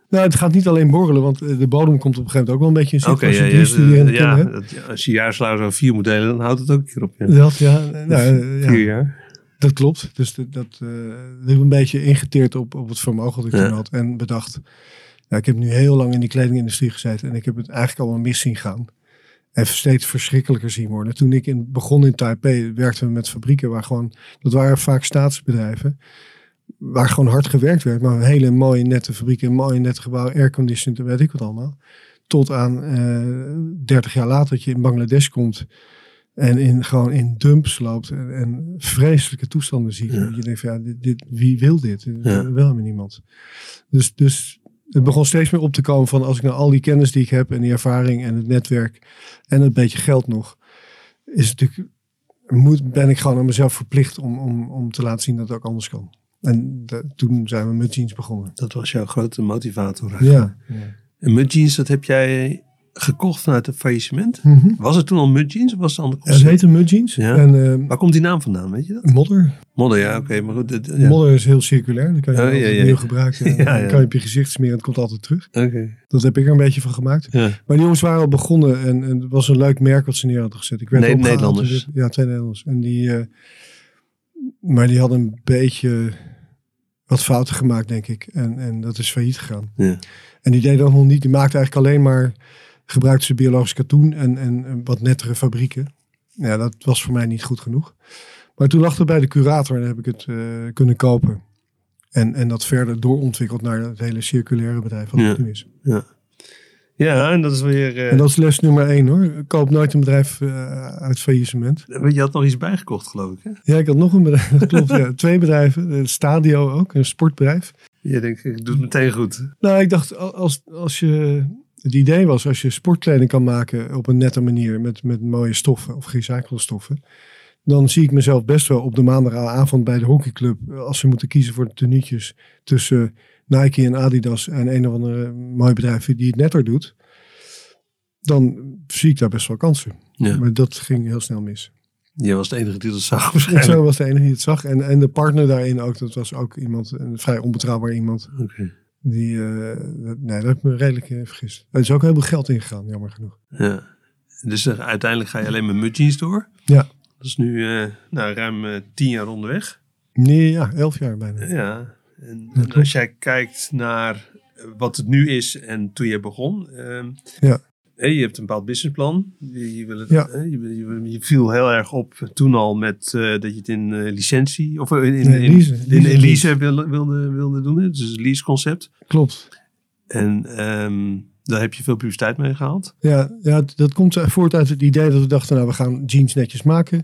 Nou, het gaat niet alleen borrelen, want de bodem komt op een gegeven moment ook wel een beetje in zicht. Oké, als je ja, drie ja, studenten ja, hebt. dat- ja, als je jaarsalaris over vier moet delen, dan houdt het ook een keer op. Ja. Dat, ja, nou, ja, Vier jaar. dat klopt. Dus dat, dat, uh, dat heb ik een beetje ingeteerd op, op het vermogen dat ik Ja. toen had. En bedacht, ja, ik heb nu heel lang in die kledingindustrie gezeten en ik heb het eigenlijk allemaal mis zien gaan. En steeds verschrikkelijker zien worden. Toen ik in, begon in Taipei, werkten we met fabrieken waar gewoon, dat waren vaak staatsbedrijven, waar gewoon hard gewerkt werd, maar een hele mooie nette fabrieken, een mooie nette gebouw, airconditioned, weet ik wat allemaal. Tot aan uh, dertig jaar later dat je in Bangladesh komt en in, gewoon in dumps loopt en, en vreselijke toestanden ziet. Ja. Je denkt van, ja, dit, dit, wie wil dit? Ja. Ja. Wel helemaal niemand. Dus, dus het begon steeds meer op te komen van als ik nou al die kennis die ik heb en die ervaring en het netwerk en een beetje geld nog, is het natuurlijk, moet, ben ik gewoon aan mezelf verplicht om, om, om te laten zien dat het ook anders kan. En de, toen zijn we met jeans begonnen. Dat was jouw grote motivator eigenlijk. Ja. ja. En Mud Jeans, dat heb jij gekocht vanuit het faillissement. Mm-hmm. Was het toen al Mud Jeans of was het een ander Ja, het concept? heette Mud Jeans. Ja. En uh, Waar komt die naam vandaan, weet je dat? modder. Modder, ja, oké. Okay, maar goed. dit- Ja. Modder is heel circulair. Dan kan je Oh, altijd ja, ja. opnieuw gebruiken. En Ja, dan ja. kan je op je gezicht smeren en het komt altijd terug. Oké. Dat heb ik er een beetje van gemaakt. Ja. Maar die jongens waren al begonnen en, en het was een leuk merk wat ze neer hadden gezet. Ik werd Nee, opgehaald Nederlanders. en dit- Ja, twee Nederlanders. En die, uh, maar die hadden een beetje wat fouten gemaakt, denk ik. En, en dat is failliet gegaan. Ja. En die deden dat nog niet. Die maakten eigenlijk alleen maar, gebruikten ze biologisch katoen en, en, en wat nettere fabrieken. Ja, dat was voor mij niet goed genoeg. Maar toen lag het bij de curator en dan heb ik het uh, kunnen kopen. En, en dat verder doorontwikkeld naar het hele circulaire bedrijf wat Ja. het nu is. Ja. Ja, en dat is weer... Uh, En dat is les nummer één hoor. Koop nooit een bedrijf uh, uit faillissement. Je had nog iets bijgekocht, geloof ik, hè? Ja, ik had nog een bedrijf. Dat klopt, ja. Twee bedrijven. Uh, Stadio ook, een sportbedrijf. Je denkt, ik doe het meteen goed. Nou, ik dacht, als, als je... Het idee was, als je sportkleding kan maken op een nette manier met, met mooie stoffen of gerecyclede stoffen, dan zie ik mezelf best wel op de maandagavond bij de hockeyclub, als ze moeten kiezen voor de tenuutjes tussen Nike en Adidas en een of andere mooi bedrijf die het netter doet, dan zie ik daar best wel kansen. Ja. Maar dat ging heel snel mis. Je was de enige die dat zag Ik waarschijnlijk. zo was de enige die het zag. En, en de partner daarin ook, dat was ook iemand, een vrij onbetrouwbaar iemand. Oké. Die, uh, dat, nee, daar heb ik me redelijk uh, vergist. Er is ook heel veel geld ingegaan, jammer genoeg. Ja. Dus uh, uiteindelijk ga je alleen met Mud Jeans door. Ja. Dat is nu uh, nou, ruim uh, tien jaar onderweg. Nee, ja, elf jaar bijna. Ja. En, Ja, en als jij kijkt naar wat het nu is en toen je begon. Uh, Ja. Hey, je hebt een bepaald businessplan. Je, je, wil het, Ja. eh, je, je, je viel heel erg op toen al met uh, dat je het in uh, licentie of in, in, Nee, in, lease. in, in Lease. lease wilde, wilde, wilde doen. Hè? Dus het lease concept. Klopt. En um, daar heb je veel publiciteit mee gehaald. Ja, ja, dat komt voort uit het idee dat we dachten, nou, we gaan jeans netjes maken.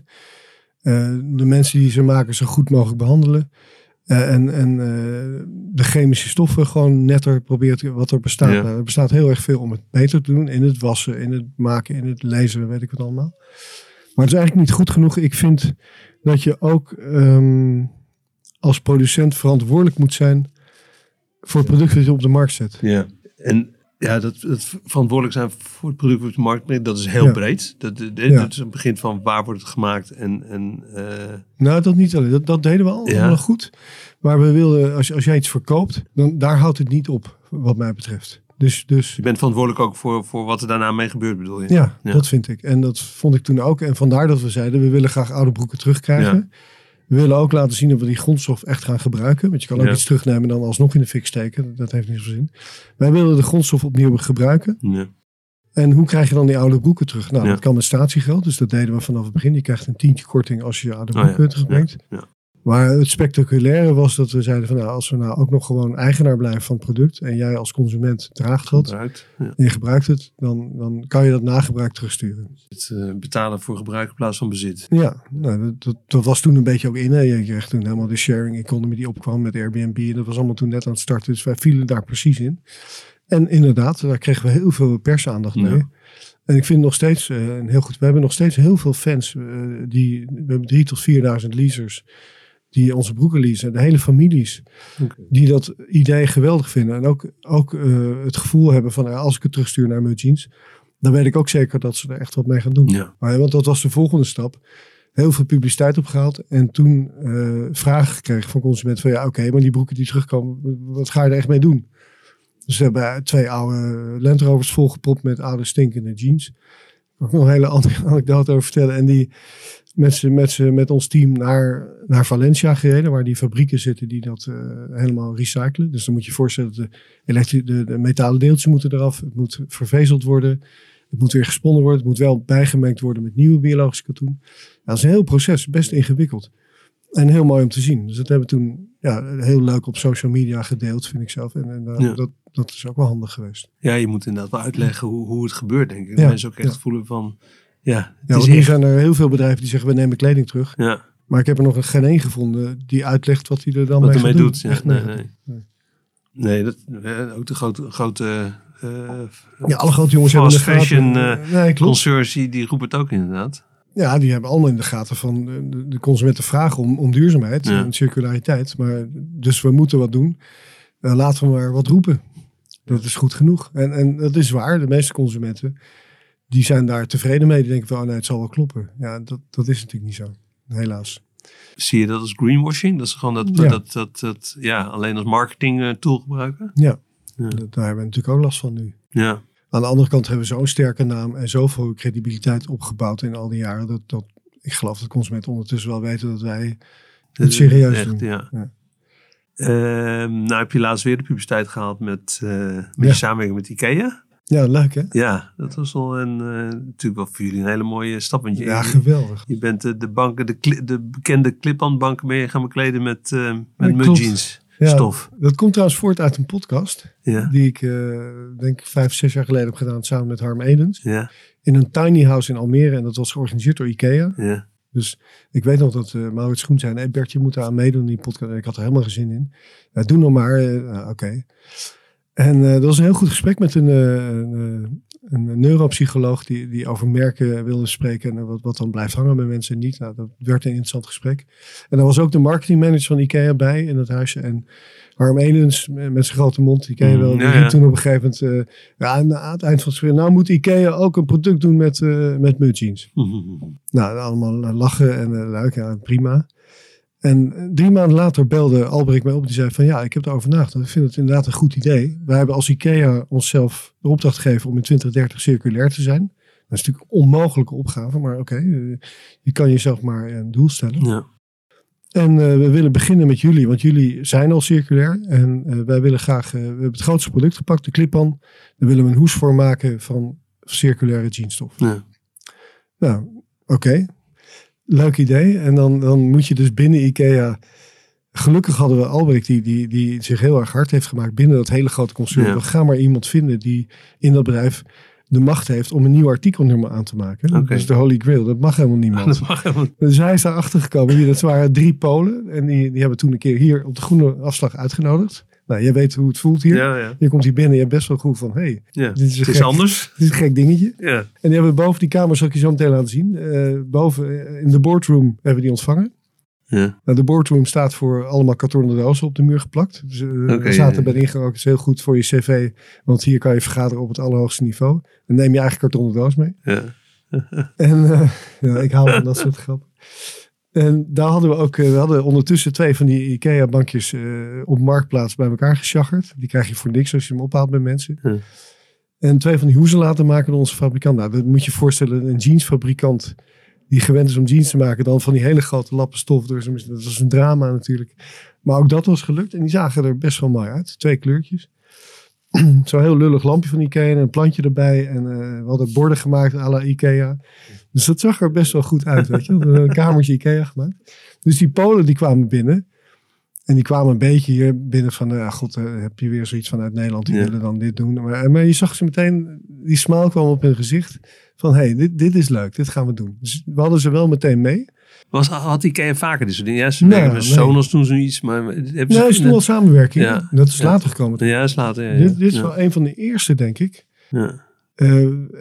Uh, de mensen die ze maken zo goed mogelijk behandelen. Uh, en en uh, de chemische stoffen gewoon netter probeert wat er bestaat. Ja. Nou, er bestaat heel erg veel om het beter te doen. In het wassen, in het maken, in het lezen, weet ik wat allemaal. Maar het is eigenlijk niet goed genoeg. Ik vind dat je ook um, als producent verantwoordelijk moet zijn voor het product dat je op de markt zet. Ja. En ja, dat, dat verantwoordelijk zijn voor het product op de markt brengt, dat is heel Ja. breed. Dat, dat, Ja. dat is een begin van waar wordt het gemaakt en... en uh... Nou, dat niet alleen. Dat, dat deden we al Ja. nog goed. Maar we wilden, als, als jij iets verkoopt, dan daar houdt het niet op, wat mij betreft. Dus, dus Je bent verantwoordelijk ook voor, voor wat er daarna mee gebeurt, bedoel je? ja, Ja. dat vind ik. En dat vond ik toen ook. En vandaar dat we zeiden, we willen graag oude broeken terugkrijgen. We willen ook laten zien dat we die grondstof echt gaan gebruiken. Want je kan ook Ja. iets terugnemen en dan alsnog in de fik steken. Dat heeft niet zoveel zin. Wij willen de grondstof opnieuw gebruiken. Ja. En hoe krijg je dan die oude broeken terug? Nou, Ja. dat kan met statiegeld. Dus dat deden we vanaf het begin. Je krijgt een tientje korting als je je oude Oh, broeken ja. terugbrengt. Ja. Maar het spectaculaire was dat we zeiden van nou, als we nou ook nog gewoon eigenaar blijven van het product. En jij als consument draagt dat. Gebruikt. Ja. En je gebruikt het. Dan, dan kan je dat na gebruik terugsturen. Het uh, betalen voor gebruik in plaats van bezit. Ja, nou, dat, dat, dat was toen een beetje ook in. Hè. Je kreeg toen helemaal de sharing economy die opkwam met Airbnb. En dat was allemaal toen net aan het starten. Dus wij vielen daar precies in. En inderdaad, daar kregen we heel veel persaandacht mee. Ja. En ik vind nog steeds, uh, heel goed, we hebben nog steeds heel veel fans. Uh, die, we hebben drie tot vierduizend leasers die onze broeken leasen. De hele families Okay. die dat idee geweldig vinden. En ook, ook uh, het gevoel hebben van uh, als ik het terugstuur naar Mud Jeans, dan weet ik ook zeker dat ze er echt wat mee gaan doen. Ja. Maar, want dat was de volgende stap. Heel veel publiciteit opgehaald. En toen uh, vragen gekregen van consumenten van ja oké, okay, maar die broeken die terugkomen, wat ga je er echt mee doen? Dus ze hebben twee oude Land Rovers volgepropt met oude stinkende jeans. Daar kan ik nog een hele andere anekdote over vertellen. En die met, z'n, met, z'n, met ons team naar, naar Valencia gereden, waar die fabrieken zitten die dat uh, helemaal recyclen. Dus dan moet je je voorstellen dat de, elektri- de, de metalen deeltjes moeten eraf. Het moet vervezeld worden. Het moet weer gesponnen worden. Het moet wel bijgemengd worden met nieuwe biologische katoen. Ja, dat is een heel proces, best ingewikkeld. En heel mooi om te zien. Dus dat hebben we toen ja, heel leuk op social media gedeeld, vind ik zelf. En, en uh, Ja. dat, dat is ook wel handig geweest. Ja, je moet inderdaad wel uitleggen hoe, hoe het gebeurt, denk ik. Dat Ja, mensen ook echt ja. voelen van, ja, het Ja, is want nu echt. zijn er heel veel bedrijven die zeggen, we nemen kleding terug. Ja, Maar ik heb er nog geen één gevonden die uitlegt wat hij er dan wat mee ermee gaat doen. doet. Ja, Echt nee, mee. nee. Nee. Nee, dat, eh, ook de grote, grote uh, Ja, alle grote jongens hebben fast in de fashion gaten. uh, nee, klopt. concerns, die, die roepen het ook inderdaad. Ja, die hebben allemaal in de gaten van de, de consumenten vragen om, om duurzaamheid Ja. en circulariteit. Maar, dus we moeten wat doen. Uh, laten we maar wat roepen. Dat is goed genoeg. En, en dat is waar. De meeste consumenten die zijn daar tevreden mee. Die denken van, oh nee, het zal wel kloppen. Ja, dat, dat is natuurlijk niet zo. Helaas. Zie je dat als greenwashing? Dat ze gewoon dat, Ja. dat, dat, dat ja, alleen als marketing uh, tool gebruiken? Ja, Ja. Dat, daar hebben we natuurlijk ook last van nu. Ja, Aan de andere kant hebben we zo'n sterke naam en zoveel credibiliteit opgebouwd in al die jaren. Dat, dat ik geloof dat consumenten ondertussen wel weten dat wij het serieus echt, doen. Ja. Ja. Ehm, nou heb je laatst weer de publiciteit gehaald met, uh, met Ja. je samenwerking met IKEA. Ja, leuk hè? Ja, dat was wel een, uh, natuurlijk wel voor jullie een hele mooie stap. Want je, Ja, je, geweldig. je bent de, de banken, de, kli- de bekende clip-on-banken ben je gaan bekleden met, uh, met Ja, mud klopt. jeans Ja, stof. Dat komt trouwens voort uit een podcast. Ja, Die ik uh, denk ik vijf, zes jaar geleden heb gedaan samen met Harm Edens. ja, In een tiny house in Almere. En dat was georganiseerd door IKEA. ja. Dus ik weet nog dat uh, Maurits Schoen zei, hey Bert, je moet daar aan meedoen in die podcast. En ik had er helemaal geen zin in. Ja, doe nog maar. Uh, nou, Oké. Okay. En uh, dat was een heel goed gesprek met een, uh, een, een neuropsycholoog die, die over merken wilde spreken. En wat, wat dan blijft hangen bij mensen en niet. Nou, dat werd een interessant gesprek. En daar was ook de marketingmanager van IKEA bij in dat huisje. En Harm Edens met zijn grote mond, die ken je wel. Mm, Die ja, riep ja. toen op een gegeven moment, uh, ja, aan, aan het eind van het gesprek, nou moet IKEA ook een product doen met, uh, met mud jeans. Nou, allemaal lachen en uh, leuk, ja, prima. En drie maanden later belde Albrecht mij op. Die zei van ja, ik heb erover nagedacht. Ik vind het inderdaad een goed idee. Wij hebben als IKEA onszelf de opdracht gegeven om in twintig dertig circulair te zijn. Dat is natuurlijk een onmogelijke opgave. Maar oké, okay, uh, je kan jezelf maar een doel stellen. Ja. En uh, we willen beginnen met jullie. Want jullie zijn al circulair. En uh, wij willen graag, uh, we hebben het grootste product gepakt, de clip-on. Daar willen we een hoes voor maken van circulaire jeansstof. Ja. Nou, oké. Okay. Leuk idee. En dan, dan moet je dus binnen IKEA... Gelukkig hadden we Albrecht die, die, die zich heel erg hard heeft gemaakt binnen dat hele grote concern. Ja. We gaan maar iemand vinden die in dat bedrijf de macht heeft om een nieuw artikelnummer aan te maken. Okay. Dat is de Holy Grail. Dat mag helemaal niemand. Dat mag helemaal. Dus hij is daar achter gekomen. Die, dat waren drie Polen. En die, die hebben toen een keer hier op de groene afslag uitgenodigd. Nou, jij weet hoe het voelt hier. Ja, ja. Je komt hier binnen en je hebt best wel goed van... Hey, Ja. dit is, een Het is gek, anders. dit is een gek dingetje. Ja. En die hebben we boven die kamer, zal ik je zo meteen laten zien. Uh, boven uh, in de boardroom hebben we die ontvangen. Ja. Nou, de boardroom staat voor allemaal kartonnen dozen op de muur geplakt. Dus, uh, Okay, we zaten ja, bij ja. ingeroken. Dat is heel goed voor je cv. Want hier kan je vergaderen op het allerhoogste niveau. Dan neem je eigen kartonnen doos mee. Ja. En uh, ja, ik hou van dat soort grappen. En daar hadden we ook, uh, we hadden ondertussen twee van die IKEA bankjes uh, op Marktplaats bij elkaar geschaggerd. Die krijg je voor niks als je hem ophaalt bij mensen. Ja. En twee van die hoezen laten maken door onze fabrikant. Nou, dat moet je je voorstellen, een jeansfabrikant die gewend is om jeans te maken, dan van die hele grote lappen stof. Dus dat was een drama natuurlijk. Maar ook dat was gelukt en die zagen er best wel mooi uit. Twee kleurtjes. Zo'n heel lullig lampje van IKEA en een plantje erbij. En uh, we hadden borden gemaakt à la IKEA. Dus dat zag er best wel goed uit, weet je. We hadden een kamertje IKEA gemaakt. Dus die Polen die kwamen binnen. En die kwamen een beetje hier binnen van, uh, god, uh, heb je weer zoiets vanuit Nederland, die Ja. willen dan dit doen. Maar, maar je zag ze meteen, die smaal kwam op hun gezicht. Van, hé, hey, dit, dit is leuk, dit gaan we doen. Dus we hadden ze wel meteen mee. Was, had IKEA vaker dit soort dingen? Ja, ze Nou, werken met nee. Sonos doen zoiets. Maar hebben ze Nee, is toen wel samenwerking. Ja. Dat is Ja. later gekomen. Ja, is later. Ja, ja. Dit, dit is ja. wel een van de eerste, denk ik. Ja. Uh,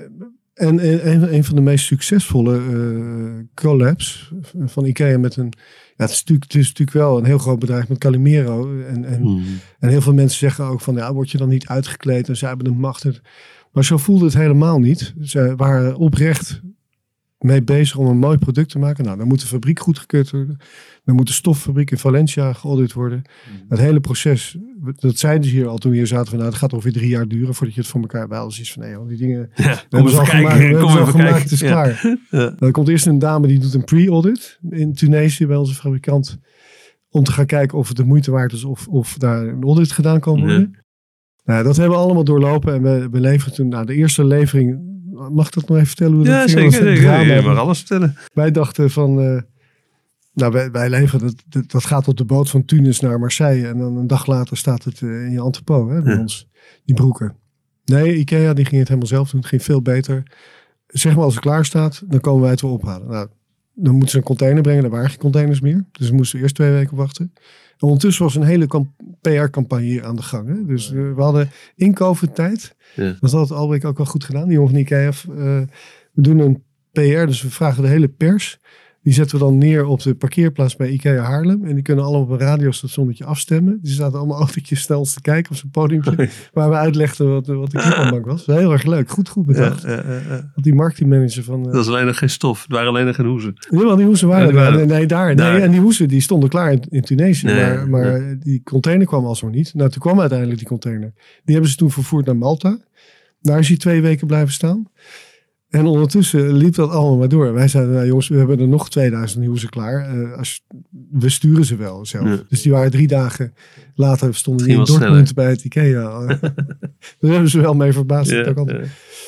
en en een, een van de meest succesvolle uh, collabs van IKEA met een... Ja, het is, natuurlijk, het is natuurlijk wel een heel groot bedrijf met Calimero. En, en, Hmm. en heel veel mensen zeggen ook van... Ja, word je dan niet uitgekleed? En zij hebben de macht. Maar zo voelde het helemaal niet. Ze waren oprecht mee bezig om een mooi product te maken. Nou, dan moet de fabriek goedgekeurd worden. Dan moet de stoffabriek in Valencia geaudit worden. Mm. Het hele proces, dat zeiden ze hier al toen we hier zaten. Van, nou, het gaat ongeveer drie jaar duren voordat je het voor elkaar... Wel eens is van, nee, die dingen... Ja, kom even kijken. Gemaakt, we kom even gemaakt, het is ja. klaar. Ja. Dan komt eerst een dame die doet een pre-audit in Tunesië bij onze fabrikant. Om te gaan kijken of het de moeite waard is of, of daar een audit gedaan kan worden. Ja. Nou, dat hebben we allemaal doorlopen. En we, we leveren toen, nou, de eerste levering... Mag ik dat nog even vertellen? Hoe ja, dat zeker. zeker. Ja, je mag alles vertellen. Wij dachten van... Uh, nou, wij, wij leveren... Dat, dat, dat gaat op de boot van Tunis naar Marseille. En dan een dag later staat het uh, in je entrepot. Hè, bij ja. ons. Die broeken. Nee, Ikea die ging het helemaal zelf doen. Het ging veel beter. Zeg maar als het klaar staat, dan komen wij het weer ophalen. Nou, dan moeten ze een container brengen. Er waren geen containers meer. Dus we moesten eerst twee weken wachten. En ondertussen was een hele P R-campagne hier aan de gang. Hè? Dus uh, we hadden inkooptijd. Ja. Dat had Albrecht ook wel goed gedaan. Die jongen van Ikea. Uh, we doen een P R, dus we vragen de hele pers. Die zetten we dan neer op de parkeerplaats bij Ikea Haarlem. En die kunnen allemaal op een radiostationnetje afstemmen. Die zaten allemaal autootjes snel te kijken op zo'n podiumpje. Oh, ja. Waar we uitlegden wat, wat de kippenbank was. Dat was heel erg leuk. Goed, goed bedacht. Ja, ja, ja, ja. Want die marketingmanager van... Uh, dat was alleen nog geen stof. Het waren alleen nog geen hoezen. Ja, want die hoezen waren, ja, die waren er. Nee, daar. daar. Nee, en die hoezen die stonden klaar in, in Tunesië. Nee, maar maar nee. die container kwam alsmaar niet. Nou, toen kwam uiteindelijk die container. Die hebben ze toen vervoerd naar Malta. Daar is hij twee weken blijven staan. En ondertussen liep dat allemaal maar door. Wij zeiden, nou jongens, we hebben er nog tweeduizend hoezen klaar. Uh, als, we sturen ze wel zelf. Ja. Dus die waren drie dagen later stonden die in Dortmund bij het Ikea. Daar hebben ze wel mee verbaasd. Ja, ja.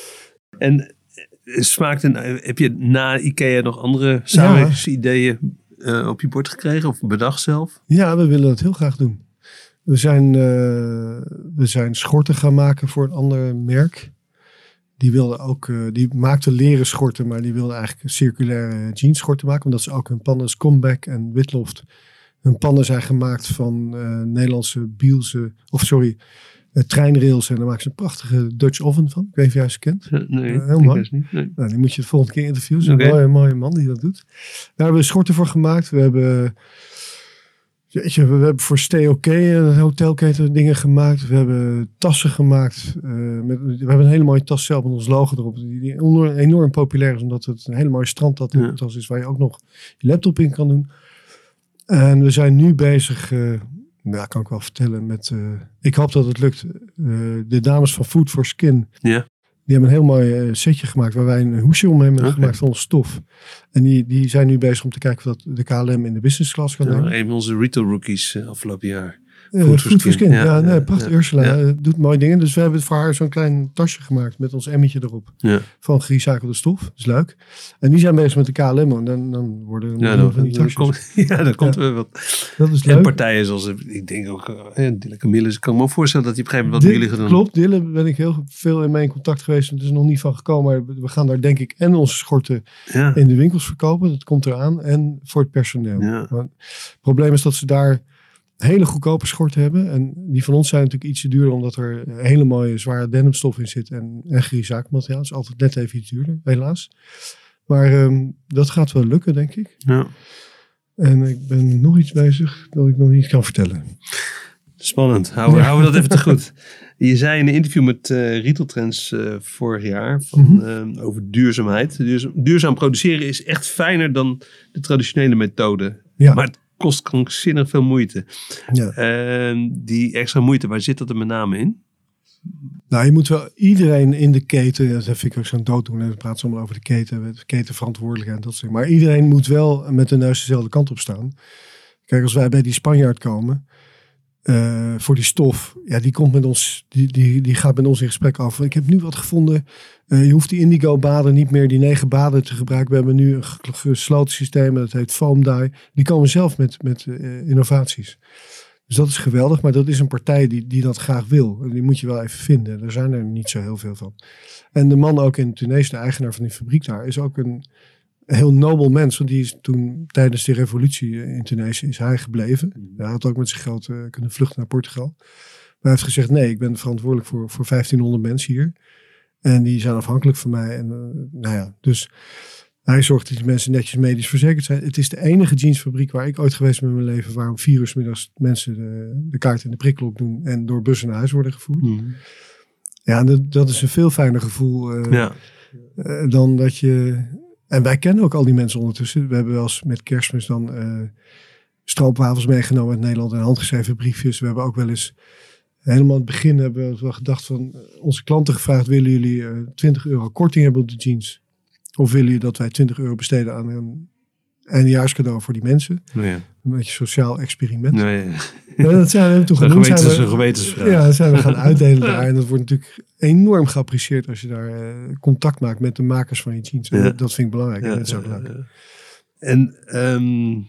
En smaakt een, heb je na Ikea nog andere samenwerkingsideeën uh, op je bord gekregen? Of bedacht zelf? Ja, we willen dat heel graag doen. We zijn, uh, we zijn schorten gaan maken voor een ander merk. Die wilde ook, uh, die maakte leren schorten, maar die wilde eigenlijk circulaire jeansschorten maken. Omdat ze ook hun pannen, Comeback en Witloft, hun pannen zijn gemaakt van uh, Nederlandse Bielse, of sorry, uh, treinrails. En daar maken ze een prachtige Dutch oven van. Ik weet niet of jij ze kent. Uh, nee, uh, heel mooi. Niet, nee. Nou, die moet je de volgende keer interviewen. Zo'n okay. mooie, mooie man die dat doet. Daar hebben we schorten voor gemaakt. We hebben... Jeetje, we hebben voor Stay OK, een hotelketen, dingen gemaakt. We hebben tassen gemaakt. Uh, met, we hebben een hele mooie tas zelf met ons logo erop. Die, die enorm, enorm populair is, omdat het een hele mooie strandtas ja. tas is waar je ook nog je laptop in kan doen. En we zijn nu bezig, uh, nou kan ik wel vertellen, met... Uh, ik hoop dat het lukt. Uh, de dames van Food for Skin. Ja. Die hebben een heel mooi setje gemaakt waar wij een hoesje om hebben okay. gemaakt van ons stof. En die, die zijn nu bezig om te kijken of dat de K L M in de business class kan doen. Ja, een van onze retail rookies uh, afgelopen jaar. Uh, Food, Food for Skin. Ja, ja, nee, prachtig. Ja, Ursula ja. Uh, doet mooie dingen. Dus we hebben voor haar zo'n klein tasje gemaakt met ons emmetje erop. Ja. Van gerecyclede stof. Dat is leuk. En die zijn bezig met de K L M. En dan, dan worden er ja, dan, van die tasjes. Dan komt, ja, dan komt ja. er wat. Dat is en leuk. partijen zoals, ik denk ook, uh, Dille Camille. Ik kan me voorstellen dat die op een gegeven moment wat jullie gaan doen. Klopt, Dille ben ik heel veel in mijn contact geweest. Het is nog niet van gekomen. Maar we gaan daar denk ik en onze schorten ja. in de winkels verkopen. Dat komt eraan. En voor het personeel. Ja. Maar het probleem is dat ze daar hele goedkope schorten hebben. En die van ons zijn natuurlijk ietsje duurder, omdat er hele mooie zware denimstof in zit en, en gerecycled materiaal. Het is altijd net even iets duurder, helaas. Maar um, dat gaat wel lukken, denk ik. Ja. En ik ben nog iets bezig dat ik nog niet kan vertellen. Spannend. Houden, ja. houden we dat even te goed. Je zei in een interview met uh, Retail Trends uh, vorig jaar van, mm-hmm. uh, over duurzaamheid. Duurzaam, duurzaam produceren is echt fijner dan de traditionele methode. Ja. Maar het kost krankzinnig veel moeite. Ja. Uh, die extra moeite, waar zit dat er met name in? Nou, je moet wel iedereen in de keten, dat vind ik ook zo'n dooddoen, we praten allemaal over de keten, de ketenverantwoordelijkheid en dat soort dingen. Maar iedereen moet wel met de neus dezelfde kant op staan. Kijk, als wij bij die Spanjaard komen, uh, voor die stof, ja, die komt met ons, die, die, die gaat met ons in gesprek af. Ik heb nu wat gevonden, uh, je hoeft die indigo baden niet meer, die negen baden te gebruiken. We hebben nu een gesloten systeem, dat heet foam dye. Die komen zelf met, met uh, innovaties. Dus dat is geweldig, maar dat is een partij die, die dat graag wil. Die moet je wel even vinden. Er zijn er niet zo heel veel van. En de man ook in Tunesië, de eigenaar van die fabriek daar, is ook een heel nobel mens. Want die is toen tijdens de revolutie in Tunesië is hij gebleven. Hij had ook met zijn geld uh, kunnen vluchten naar Portugal. Maar hij heeft gezegd, nee, ik ben verantwoordelijk voor, voor vijftienhonderd mensen hier. En die zijn afhankelijk van mij. En uh, nou ja, dus hij zorgt dat die mensen netjes medisch verzekerd zijn. Het is de enige jeansfabriek waar ik ooit geweest ben in mijn leven, waar om vier uur 's middags mensen de, de kaart en de prikkel op doen en door bussen naar huis worden gevoerd. Mm. Ja, en dat, dat is een veel fijner gevoel uh, ja. uh, dan dat je En wij kennen ook al die mensen ondertussen. We hebben wel eens met Kerstmis dan uh, stroopwafels meegenomen uit Nederland en handgeschreven briefjes. We hebben ook wel eens, helemaal aan het begin hebben we wel gedacht van onze klanten gevraagd, willen jullie uh, twintig euro korting hebben op de jeans? Of willen jullie dat wij twintig euro besteden aan een eindejaarscadeau voor die mensen? Ja. Een beetje sociaal experiment. Nee, ja. Ja, dat zijn we toen Een genoemd. gewetens, Zijn we, een gewetensvraag. ja, dat zijn we gaan uitdelen daar. En dat wordt natuurlijk enorm geapprecieerd als je daar uh, contact maakt met de makers van je jeans. Ja. Dat, dat vind ik belangrijk. Ja, en dat is ook ja, leuk. ja. En um,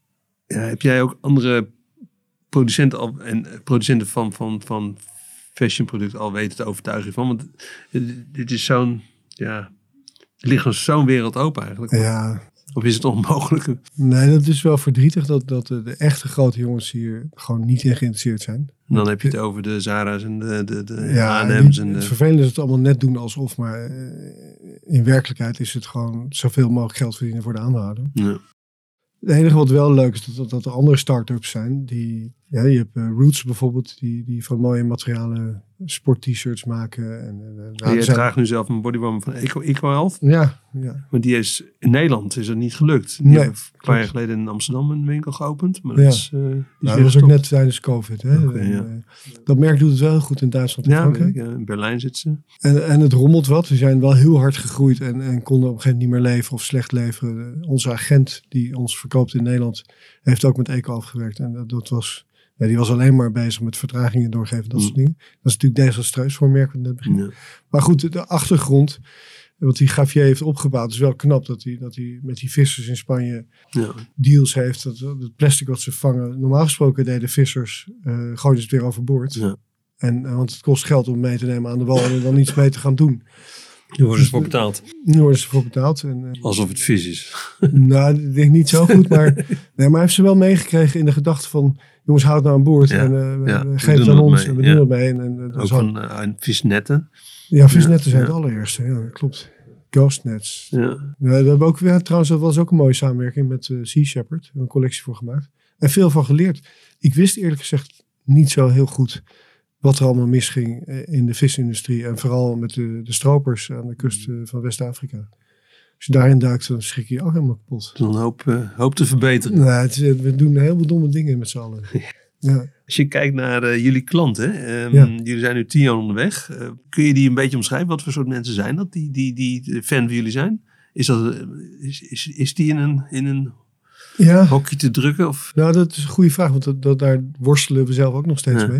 ja, heb jij ook andere producenten al, en producenten van, van, van fashionproducten al weten te overtuigen van? Want dit is zo'n, ja, er ligt zo'n wereld open eigenlijk. Ja. Of is het onmogelijk? Nee, dat is wel verdrietig dat, dat de, de echte grote jongens hier gewoon niet in geïnteresseerd zijn. En dan heb je het over de Zara's en de, de, de ja, H en M's. En het de... vervelende is het allemaal net doen alsof, maar uh, in werkelijkheid is het gewoon zoveel mogelijk geld verdienen voor de aandeelhouder. Ja. Het enige wat wel leuk is, dat, dat er andere start-ups zijn. Die, ja, je hebt uh, Roots bijvoorbeeld, die, die van mooie materialen sport-t-shirts maken. En, uh, nou, je zijn... draagt nu zelf een bodywarmer van Eco, Eco Health. Ja, ja. Maar die is in Nederland is het niet gelukt. Die Nee, hebben een paar jaar geleden in Amsterdam een winkel geopend. Maar Ja. dat, is, uh, die is Nou, weer dat was ook gestopt. net tijdens COVID. Hè? Oké, en, ja. uh, dat merk doet het wel heel goed in Duitsland en Ja, Frankrijk. weet ik, ja, in Berlijn zit ze. En, en het rommelt wat. We zijn wel heel hard gegroeid en, en konden op een gegeven moment niet meer leveren of slecht leveren. Onze agent die ons verkoopt in Nederland heeft ook met Eco afgewerkt. En dat, dat was, ja, die was alleen maar bezig met vertragingen doorgeven, dat Mm. soort dingen. Dat is natuurlijk desastreus voor een merk van het begin. Ja. Maar goed, de achtergrond, wat die Gavier heeft opgebouwd, is wel knap. Dat hij, dat hij met die vissers in Spanje Ja. deals heeft. Dat, dat het plastic wat ze vangen, normaal gesproken deden vissers, uh, gooiden ze het weer overboord. Ja. En, uh, want het kost geld om mee te nemen aan de wal en er dan iets mee te gaan doen. Daar worden ze voor betaald. Nu worden ze ervoor betaald. En, uh, Alsof het vis is. nou, ik denk niet zo goed, maar, nee, maar hij heeft ze wel meegekregen in de gedachte van, jongens, houd het nou aan boord Ja, en uh, we, ja, we we geven het doen aan wat ons mee, en we ja. doen het mee. En, en, uh, dat Ook is al- van uh, visnetten. ja, visnetten zijn ja. het allereerste. Ja, dat klopt. Ghostnets. Ja. Ja, we hebben ook, ja, trouwens, dat was ook een mooie samenwerking met uh, Sea Shepherd. We hebben een collectie voor gemaakt. En veel van geleerd. Ik wist eerlijk gezegd niet zo heel goed wat er allemaal misging uh, in de visindustrie. En vooral met de, de stropers aan de kust uh, van West-Afrika. Als je daarin duikt, dan schrik je je ook helemaal kapot. Dan hoop, uh, hoop te verbeteren. Nou, het is, uh, we doen heel veel domme dingen met z'n allen. Ja. Als je kijkt naar uh, jullie klanten. Um, Ja. Jullie zijn nu tien jaar onderweg. Uh, kun je die een beetje omschrijven? Wat voor soort mensen zijn dat? Die, die, die fan van jullie zijn? Is, dat, uh, is, is, is die in een, in een ja, hokje te drukken? Of? nou dat is een goede vraag. Want dat, dat, daar worstelen we zelf ook nog steeds Ja. mee.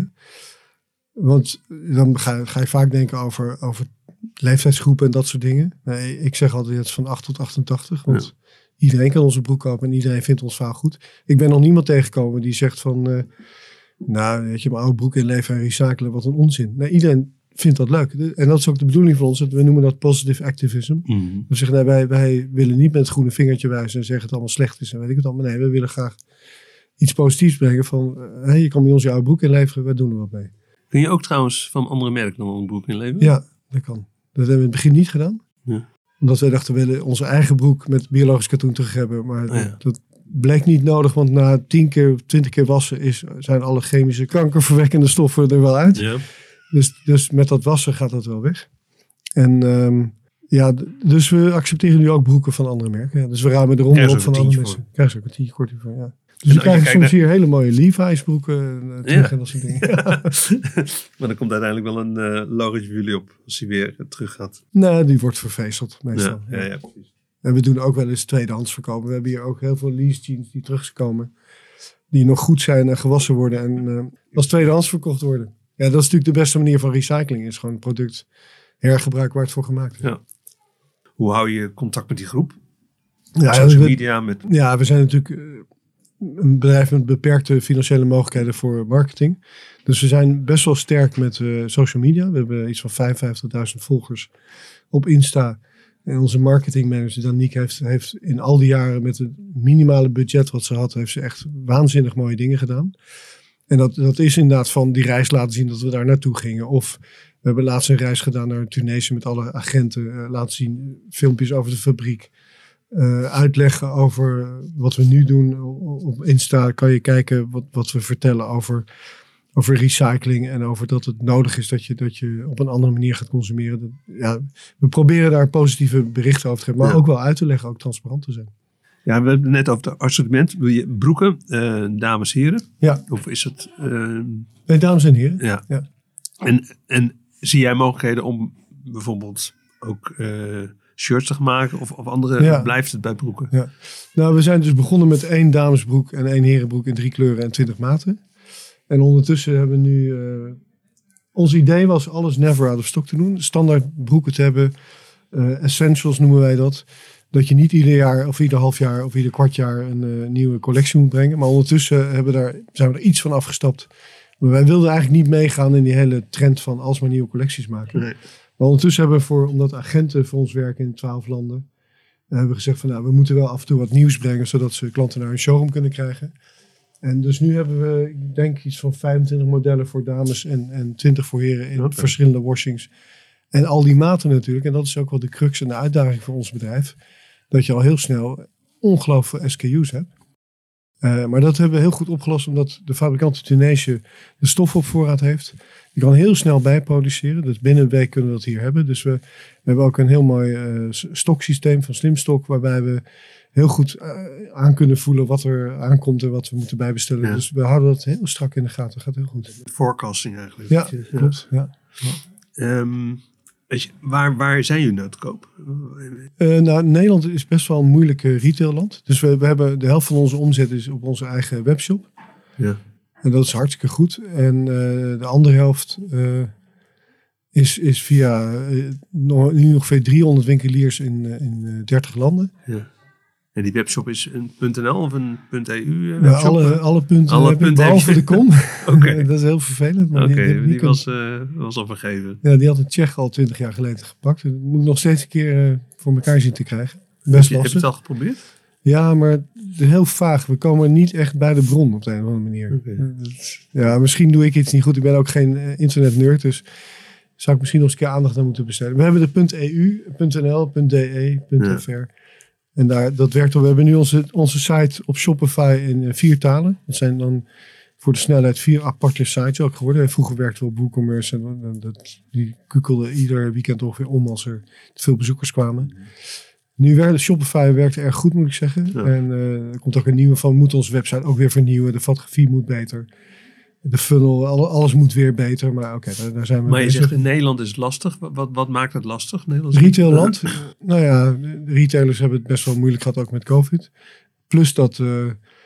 Want dan ga, ga je vaak denken over, over leeftijdsgroepen en dat soort dingen. Nee, ik zeg altijd het is van acht tot achtentachtig. Want Ja. iedereen kan onze broek kopen en iedereen vindt ons verhaal goed. Ik ben nog niemand tegengekomen die zegt van, uh, nou weet je, mijn oude broek inleveren en recyclen, wat een onzin. Nee, iedereen vindt dat leuk. En dat is ook de bedoeling van ons. We noemen dat positive activism. Mm. We zeggen, nee, wij, wij willen niet met het groene vingertje wijzen en zeggen het allemaal slecht is en weet ik het allemaal. Nee, we willen graag iets positiefs brengen van, uh, hey, je kan bij ons je oude broek inleveren, wij doen er wat mee. Kun je ook trouwens van andere merken dan een broek inleveren? Ja, dat kan. Dat hebben we in het begin niet gedaan. Ja. Omdat wij dachten, we willen onze eigen broek met biologisch katoen terug hebben. Maar Oh ja. dat, dat bleek niet nodig, want na tien keer, twintig keer wassen is, zijn alle chemische kankerverwekkende stoffen er wel uit. Ja. Dus, dus met dat wassen gaat dat wel weg. En um, ja, d- dus we accepteren nu ook broeken van andere merken. Ja, dus we ruimen de rommel Krijg je op ook van een andere tientje mensen. Krijg je ook een tientje korting voor, ja. Dus als we je krijgen kijkt soms hier hele mooie Levi's broeken uh, terug Ja. en dat soort dingen. Ja. Maar dan komt uiteindelijk wel een uh, logotje voor jullie op. Als hij weer uh, terug gaat. Nou, die wordt vervezeld meestal. Ja, ja, ja, precies. En we doen ook wel eens tweedehands verkopen. We hebben hier ook heel veel lease jeans die terugkomen. Die nog goed zijn en gewassen worden. En uh, als tweedehands verkocht worden. Ja, dat is natuurlijk de beste manier van recycling. Is gewoon het product hergebruiken waar het voor gemaakt is. Ja. Hoe hou je contact met die groep? Ja, Social we, media met... ja, we zijn natuurlijk uh, een bedrijf met beperkte financiële mogelijkheden voor marketing. Dus we zijn best wel sterk met uh, social media. We hebben iets van vijfenvijftigduizend volgers op Insta. En onze marketingmanager Danique heeft, heeft in al die jaren met het minimale budget wat ze had, heeft ze echt waanzinnig mooie dingen gedaan. En dat, dat is inderdaad van die reis laten zien dat we daar naartoe gingen. Of we hebben laatst een reis gedaan naar Tunesië met alle agenten. Uh, laten zien filmpjes over de fabriek. Uh, uitleggen over wat we nu doen. Op Insta kan je kijken wat, wat we vertellen over over recycling en over dat het nodig is dat je, dat je op een andere manier gaat consumeren. Dat, ja, we proberen daar positieve berichten over te geven, maar Ja. ook wel uit te leggen, ook transparant te zijn. Ja, we hebben het net over het assortiment. Wil je broeken, uh, dames, heren? Ja. Of is het... Uh, Nee, dames en heren. ja. Ja. En, en zie jij mogelijkheden om bijvoorbeeld ook uh, shirts te gaan maken? Of, of andere, Ja. of blijft het bij broeken? Ja. Nou, we zijn dus begonnen met één damesbroek en één herenbroek in drie kleuren en twintig maten. En ondertussen hebben we nu... Uh, ons idee was alles never out of stock te doen. Standaard broeken te hebben. Uh, essentials noemen wij dat. Dat je niet ieder jaar of ieder half jaar of ieder kwart jaar een uh, nieuwe collectie moet brengen. Maar ondertussen hebben we daar, zijn we er iets van afgestapt. Maar wij wilden eigenlijk niet meegaan in die hele trend van alsmaar nieuwe collecties maken. Nee. Maar ondertussen hebben we, voor, omdat agenten voor ons werken in twaalf landen, uh, hebben we gezegd van nou, we moeten wel af en toe wat nieuws brengen, zodat ze klanten naar hun showroom kunnen krijgen. En dus nu hebben we, ik denk, iets van vijfentwintig modellen voor dames en, en twintig voor heren in Okay. verschillende washings. En al die maten natuurlijk. En dat is ook wel de crux en de uitdaging voor ons bedrijf. Dat je al heel snel ongelooflijk veel S K U's hebt. Uh, maar dat hebben we heel goed opgelost omdat de fabrikant in Tunesië de stof op voorraad heeft. Die kan heel snel bijproduceren. Dus binnen een week kunnen we dat hier hebben. Dus we, we hebben ook een heel mooi uh, stoksysteem van Slimstock. Waarbij we heel goed uh, aan kunnen voelen wat er aankomt en wat we moeten bijbestellen. Ja. Dus we houden dat heel strak in de gaten. Dat gaat heel goed. Forecasting eigenlijk. Ja, klopt. Ja. Um, weet je, waar, waar zijn jullie nou te koop? Uh, nou, Nederland is best wel een moeilijke retailland. Dus we, we hebben de helft van onze omzet is op onze eigen webshop. Ja. En dat is hartstikke goed. En uh, de andere helft uh, is, is via uh, nog, nu ongeveer driehonderd winkeliers in, uh, in uh, dertig landen. Ja. En die webshop is een .nl of een .eu Ja, webshop? alle, alle punten Alle heb ik, punten behalve heb je. de kom. Oké. Dat is heel vervelend. Maar Oké, die, die, die, die die kan- was, uh, was al vergeven. ja, die had een Tsjech al twintig jaar geleden gepakt. Dat moet ik nog steeds een keer uh, voor elkaar zien te krijgen. Heb Best je, heb je lastig. het al geprobeerd? Ja, maar het is heel vaag. We komen niet echt bij de bron op de een of andere manier. Oké. Dus, ja, misschien doe ik iets niet goed. Ik ben ook geen uh, internet-nerd, dus zou ik misschien nog eens een keer aandacht aan moeten besteden. We hebben de .eu, .nl, .de, .fr. En daar, dat werkt al. We hebben nu onze, onze site op Shopify in uh, vier talen. Dat zijn dan voor de snelheid vier aparte sites ook geworden. Vroeger werkten we op WooCommerce en, en dat, die kukkelde ieder weekend ongeveer om als er te veel bezoekers kwamen. Nu werkt Shopify werkt erg goed, moet ik zeggen. Ja. En uh, er komt ook een nieuwe van. We moeten onze website ook weer vernieuwen. De fotografie moet beter. De funnel, alle, alles moet weer beter. Maar oké, okay, daar, daar zijn we Maar je bezig. zegt in Nederland is het lastig. Wat, wat, wat maakt het lastig? Nederlands? Retailland. Nou ja, de retailers hebben het best wel moeilijk gehad, ook met COVID. Plus dat, uh,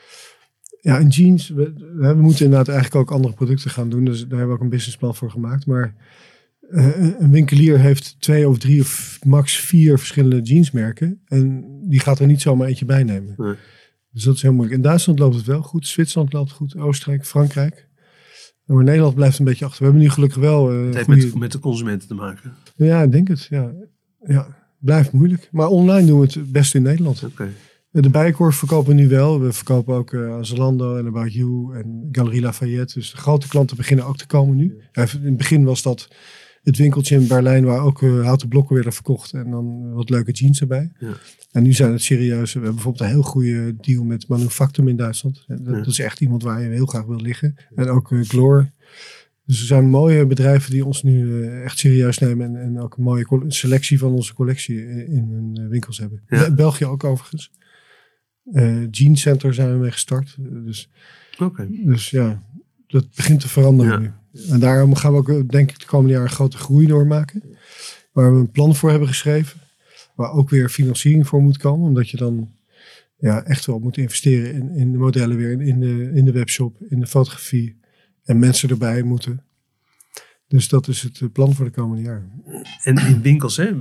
ja, in jeans, we, we moeten inderdaad eigenlijk ook andere producten gaan doen. Dus daar hebben we ook een businessplan voor gemaakt. Maar uh, een winkelier heeft twee of drie of max vier verschillende jeansmerken. En die gaat er niet zomaar eentje bij nemen. Nee. Dus dat is heel moeilijk. In Duitsland loopt het wel goed. Zwitserland loopt goed. Oostenrijk, Frankrijk. Maar Nederland blijft een beetje achter. We hebben nu gelukkig wel uh, Het heeft goede... met, met de consumenten te maken. Ja, ik denk het. Ja. Ja, blijft moeilijk. Maar online doen we het het beste in Nederland. Oké. De Bijenkorf verkopen we nu wel. We verkopen ook uh, aan Zalando en About You en Galerie Lafayette. Dus de grote klanten beginnen ook te komen nu. Ja, in het begin was dat het winkeltje in Berlijn waar ook uh, houten blokken werden verkocht. En dan wat leuke jeans erbij. Ja. En nu zijn het serieus. We hebben bijvoorbeeld een heel goede deal met Manufactum in Duitsland. Dat, ja. dat is echt iemand waar je heel graag wil liggen. En ook uh, Glor. Dus er zijn mooie bedrijven die ons nu uh, echt serieus nemen. En, en ook een mooie co- selectie van onze collectie in hun uh, winkels hebben. Ja. België ook overigens. Uh, Jeans Center zijn we mee gestart. Dus, okay. dus ja, dat begint te veranderen ja. nu. En daarom gaan we ook denk ik de komende jaren een grote groei doormaken. Waar we een plan voor hebben geschreven. Waar ook weer financiering voor moet komen. Omdat je dan ja, echt wel moet investeren in, in de modellen weer. In de, in de webshop, in de fotografie. En mensen erbij moeten. Dus dat is het plan voor de komende jaren. En in winkels, hè?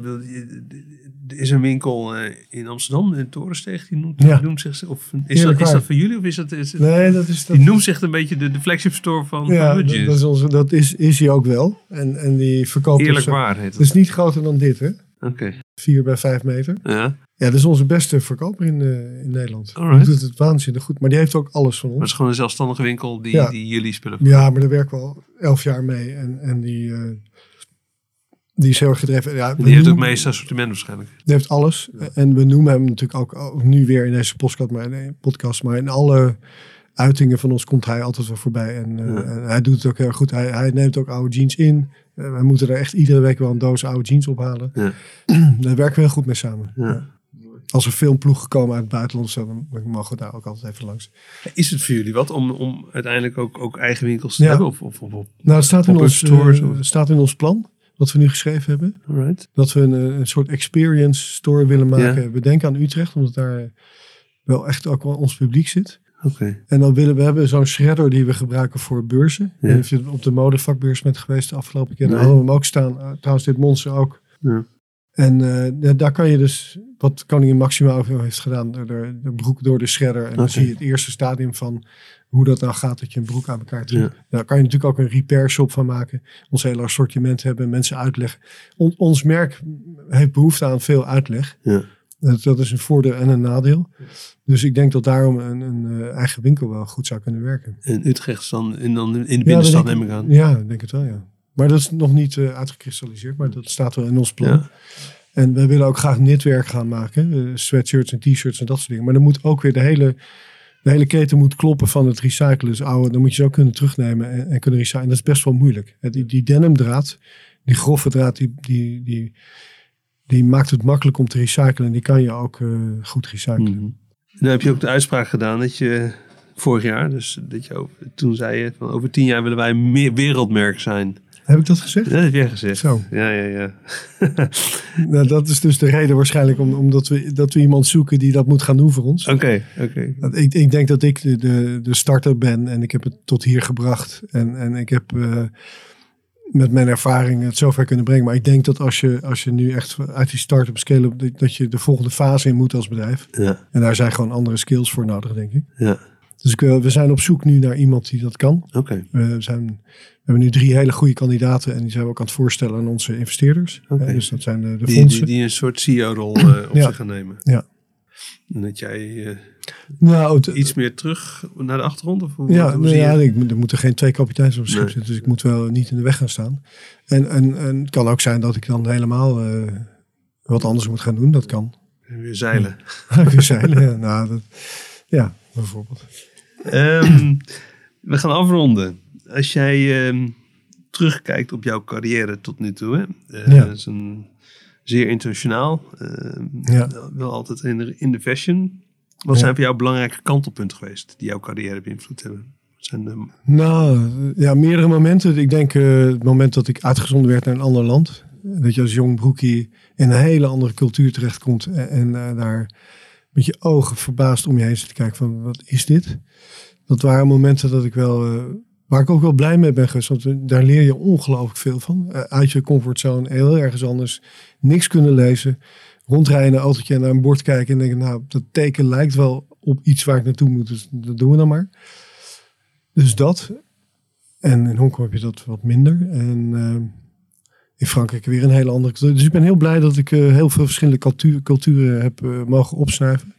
Er is een winkel in Amsterdam, in Torensteeg, die noemt, ja. die noemt zich... Of is dat, is dat voor jullie? Of is dat, is het, nee, dat is... Dat die noemt zich een beetje de, de flagship store van, ja, van Budget. Dat is, onze, dat is, is hij ook wel. En, en die verkoopt... Eerlijk dus, waar heet het. Het is niet groter dan dit, hè? Oké. Okay. Vier bij vijf meter. Ja. Ja, dat is onze beste verkoper in, uh, in Nederland. Alright. Die doet het waanzinnig goed. Maar die heeft ook alles van ons. Maar het is gewoon een zelfstandige winkel die, ja. die jullie spullen verkoopt. Ja, maar daar werken we al elf jaar mee. En, en die, uh, die is heel erg gedreven. Ja, die heeft noemen, ook meest assortiment waarschijnlijk. Die heeft alles. Ja. En we noemen hem natuurlijk ook, ook nu weer in deze podcast, maar, nee, podcast, maar in alle uitingen van ons komt hij altijd wel voorbij. En, uh, Ja. en hij doet het ook heel goed. Hij, hij neemt ook oude jeans in. Uh, we moeten er echt iedere week wel een doos oude jeans ophalen. Ja. Daar werken we heel goed mee samen. Ja. Ja. Als er filmploegen komen uit het buitenland, zo, dan mogen we daar ook altijd even langs. Is het voor jullie wat om, om uiteindelijk ook, ook eigen winkels te Ja. hebben? Of, of, of, of, Nou, het staat in, Pop-up ons, stores uh, of- staat in ons plan, wat we nu geschreven hebben. alright. Dat we een, een soort experience store willen maken. Ja. We denken aan Utrecht, omdat daar wel echt ook wel ons publiek zit. Oké. En dan willen we hebben zo'n shredder die we gebruiken voor beurzen. Ja. En of je op de modevakbeurs bent geweest de afgelopen keer. Dan Nee. hadden we hem ook staan. Uh, trouwens, dit monster ook. Ja. En uh, ja, daar kan je dus, wat Koningin Maxima ook heeft gedaan, de, de, de broek door de shredder. En dan Oké. zie je het eerste stadium van hoe dat nou gaat, dat je een broek aan elkaar trekt. Ja. Daar kan je natuurlijk ook een repair shop van maken. Ons hele assortiment hebben, mensen uitleggen. On, ons merk heeft behoefte aan veel uitleg. Ja. Dat, dat is een voordeel en een nadeel. Dus ik denk dat daarom een, een uh, eigen winkel wel goed zou kunnen werken. En Utrecht is dan in, dan in de Ja, binnenstad, dat neem denk ik aan. Ja, ik denk het wel, ja. Maar dat is nog niet uh, uitgekristalliseerd, maar dat staat wel in ons plan. Ja. En we willen ook graag knitwerk gaan maken. Uh, sweatshirts en t-shirts en dat soort dingen. Maar dan moet ook weer de hele, de hele keten moet kloppen van het recyclen. Dus oude, dan moet je ze ook kunnen terugnemen en, en kunnen recyclen. En dat is best wel moeilijk. Uh, die, die denimdraad, die grove draad, die, die, die, die maakt het makkelijk om te recyclen. En die kan je ook uh, goed recyclen. Mhm. En dan heb je ook de uitspraak gedaan dat je vorig jaar, dus dat je over, toen zei je van over tien jaar willen wij meer wereldmerk zijn. Heb ik dat gezegd? Dat heb jij gezegd. Zo. Ja, ja, ja. Nou, dat is dus de reden waarschijnlijk om, omdat we, dat we iemand zoeken die dat moet gaan doen voor ons. Oké, oké. Want Ik, ik denk dat ik de, de, de starter ben en ik heb het tot hier gebracht. En, en ik heb uh, met mijn ervaring het zover kunnen brengen. Maar ik denk dat als je, als je nu echt uit die start-up scale, dat je de volgende fase in moet als bedrijf. Ja, En daar zijn gewoon andere skills voor nodig, denk ik. ja. Dus ik, we zijn op zoek nu naar iemand die dat kan. Oké. We, zijn, we hebben nu drie hele goede kandidaten en die zijn we ook aan het voorstellen aan onze investeerders. Oké. Uh, dus dat zijn de, de Die, fondsen. die, die een soort C E O-rol uh, op Ja. zich gaan nemen. Ja. En dat jij uh, Nou, het, iets meer terug naar de achtergrond? Of hoe, Ja, hoe nou zie je ja het? ik, moet- er moeten geen twee kapiteins op het schip Nee. zitten. Dus ik moet wel niet in de weg gaan staan. En, en, en het kan ook zijn dat ik dan helemaal uh, wat anders moet gaan doen. Dat kan. En weer zeilen. Weer zeilen. Ja, nou, dat, ja, bijvoorbeeld. Ehm, we gaan afronden. Als jij ehm, terugkijkt op jouw carrière tot nu toe. Hè? Uh, Ja. Dat is een, zeer internationaal. Ehm, Ja. Wel altijd in de, in de fashion. Wat Ja. zijn voor jou belangrijke kantelpunten geweest die jouw carrière beïnvloed hebben? Wat zijn de, Nou, ja, meerdere momenten. Ik denk uh, het moment dat ik uitgezonden werd naar een ander land. Dat je als jong broekie in een hele andere cultuur terechtkomt. En, en uh, daar met je ogen verbaasd om je heen zit te kijken van wat is dit? Dat waren momenten dat ik wel, uh, waar ik ook wel blij mee ben geweest. Want uh, daar leer je ongelooflijk veel van. Uh, uit je comfortzone, heel ergens anders. Niks kunnen lezen. Rondrijden in een autootje en naar een bord kijken. En denken, nou, dat teken lijkt wel op iets waar ik naartoe moet. Dus dat doen we dan maar. Dus dat. En in Hongkong heb je dat wat minder. En uh, in Frankrijk weer een hele andere cultuur. Dus ik ben heel blij dat ik uh, heel veel verschillende cultuur, culturen heb uh, mogen opsnuiven.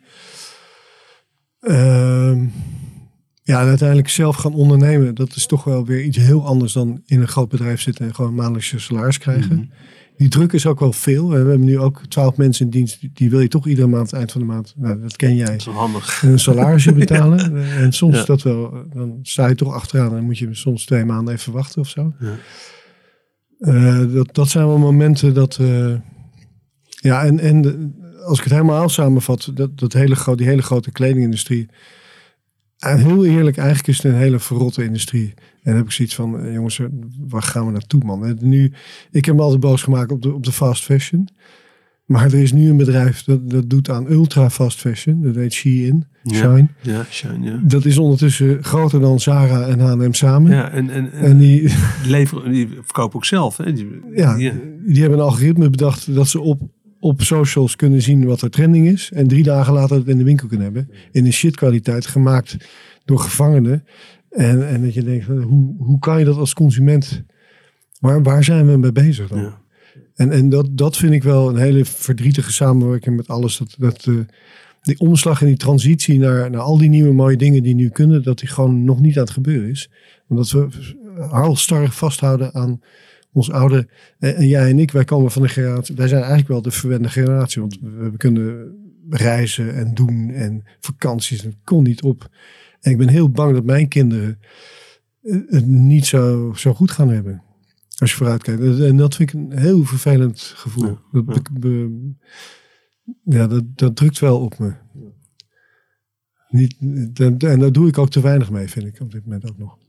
Uh, ja, en uiteindelijk zelf gaan ondernemen. Dat is toch wel weer iets heel anders dan in een groot bedrijf zitten en gewoon maandelijks je salaris krijgen. Mhm. Die druk is ook wel veel. We hebben nu ook twaalf mensen in dienst. Die, die wil je toch iedere maand, eind van de maand. Nou, dat ken jij. dat is wel handig. Een salarisje betalen. En soms Ja. is dat wel, dan sta je toch achteraan en moet je soms twee maanden even wachten of zo. Ja. Uh, dat, dat zijn wel momenten dat, uh, ja, en, en de, als ik het helemaal samenvat, dat, dat hele gro- die hele grote kledingindustrie. En heel eerlijk, eigenlijk is het een hele verrotte industrie. En dan heb ik zoiets van, uh, jongens, waar gaan we naartoe, man? En nu, ik heb me altijd boos gemaakt op de, op de fast fashion. Maar er is nu een bedrijf dat, dat doet aan ultra fast fashion. Dat heet Shein. Ja. Shine. Ja, Shine, ja. Dat is ondertussen groter dan Zara en H en M samen. Ja, en, en, en En die, die, leveren, die verkopen ook zelf. Hè? Die, ja, die- die hebben een algoritme bedacht dat ze op, op socials kunnen zien wat er trending is. En drie dagen later het in de winkel kunnen hebben. In een shitkwaliteit gemaakt door gevangenen. En, en dat je denkt, hoe, hoe kan je dat als consument... Waar, waar zijn we mee bezig dan? Ja. En, en dat, dat vind ik wel een hele verdrietige samenwerking met alles. Dat, dat, uh, die omslag en die transitie naar, naar al die nieuwe mooie dingen die nu kunnen, dat die gewoon nog niet aan het gebeuren is. Omdat we halstarrig vasthouden aan ons oude. En, en jij en ik, wij komen van een generatie. Wij zijn eigenlijk wel de verwende generatie. Want we, we kunnen reizen en doen en vakanties. En het kon niet op. En ik ben heel bang dat mijn kinderen het niet zo, zo goed gaan hebben. Als je vooruit kijkt. En dat vind ik een heel vervelend gevoel. Ja, dat, ja. Be, be, ja, dat, dat drukt wel op me. Niet, en daar doe ik ook te weinig mee, vind ik op dit moment ook nog.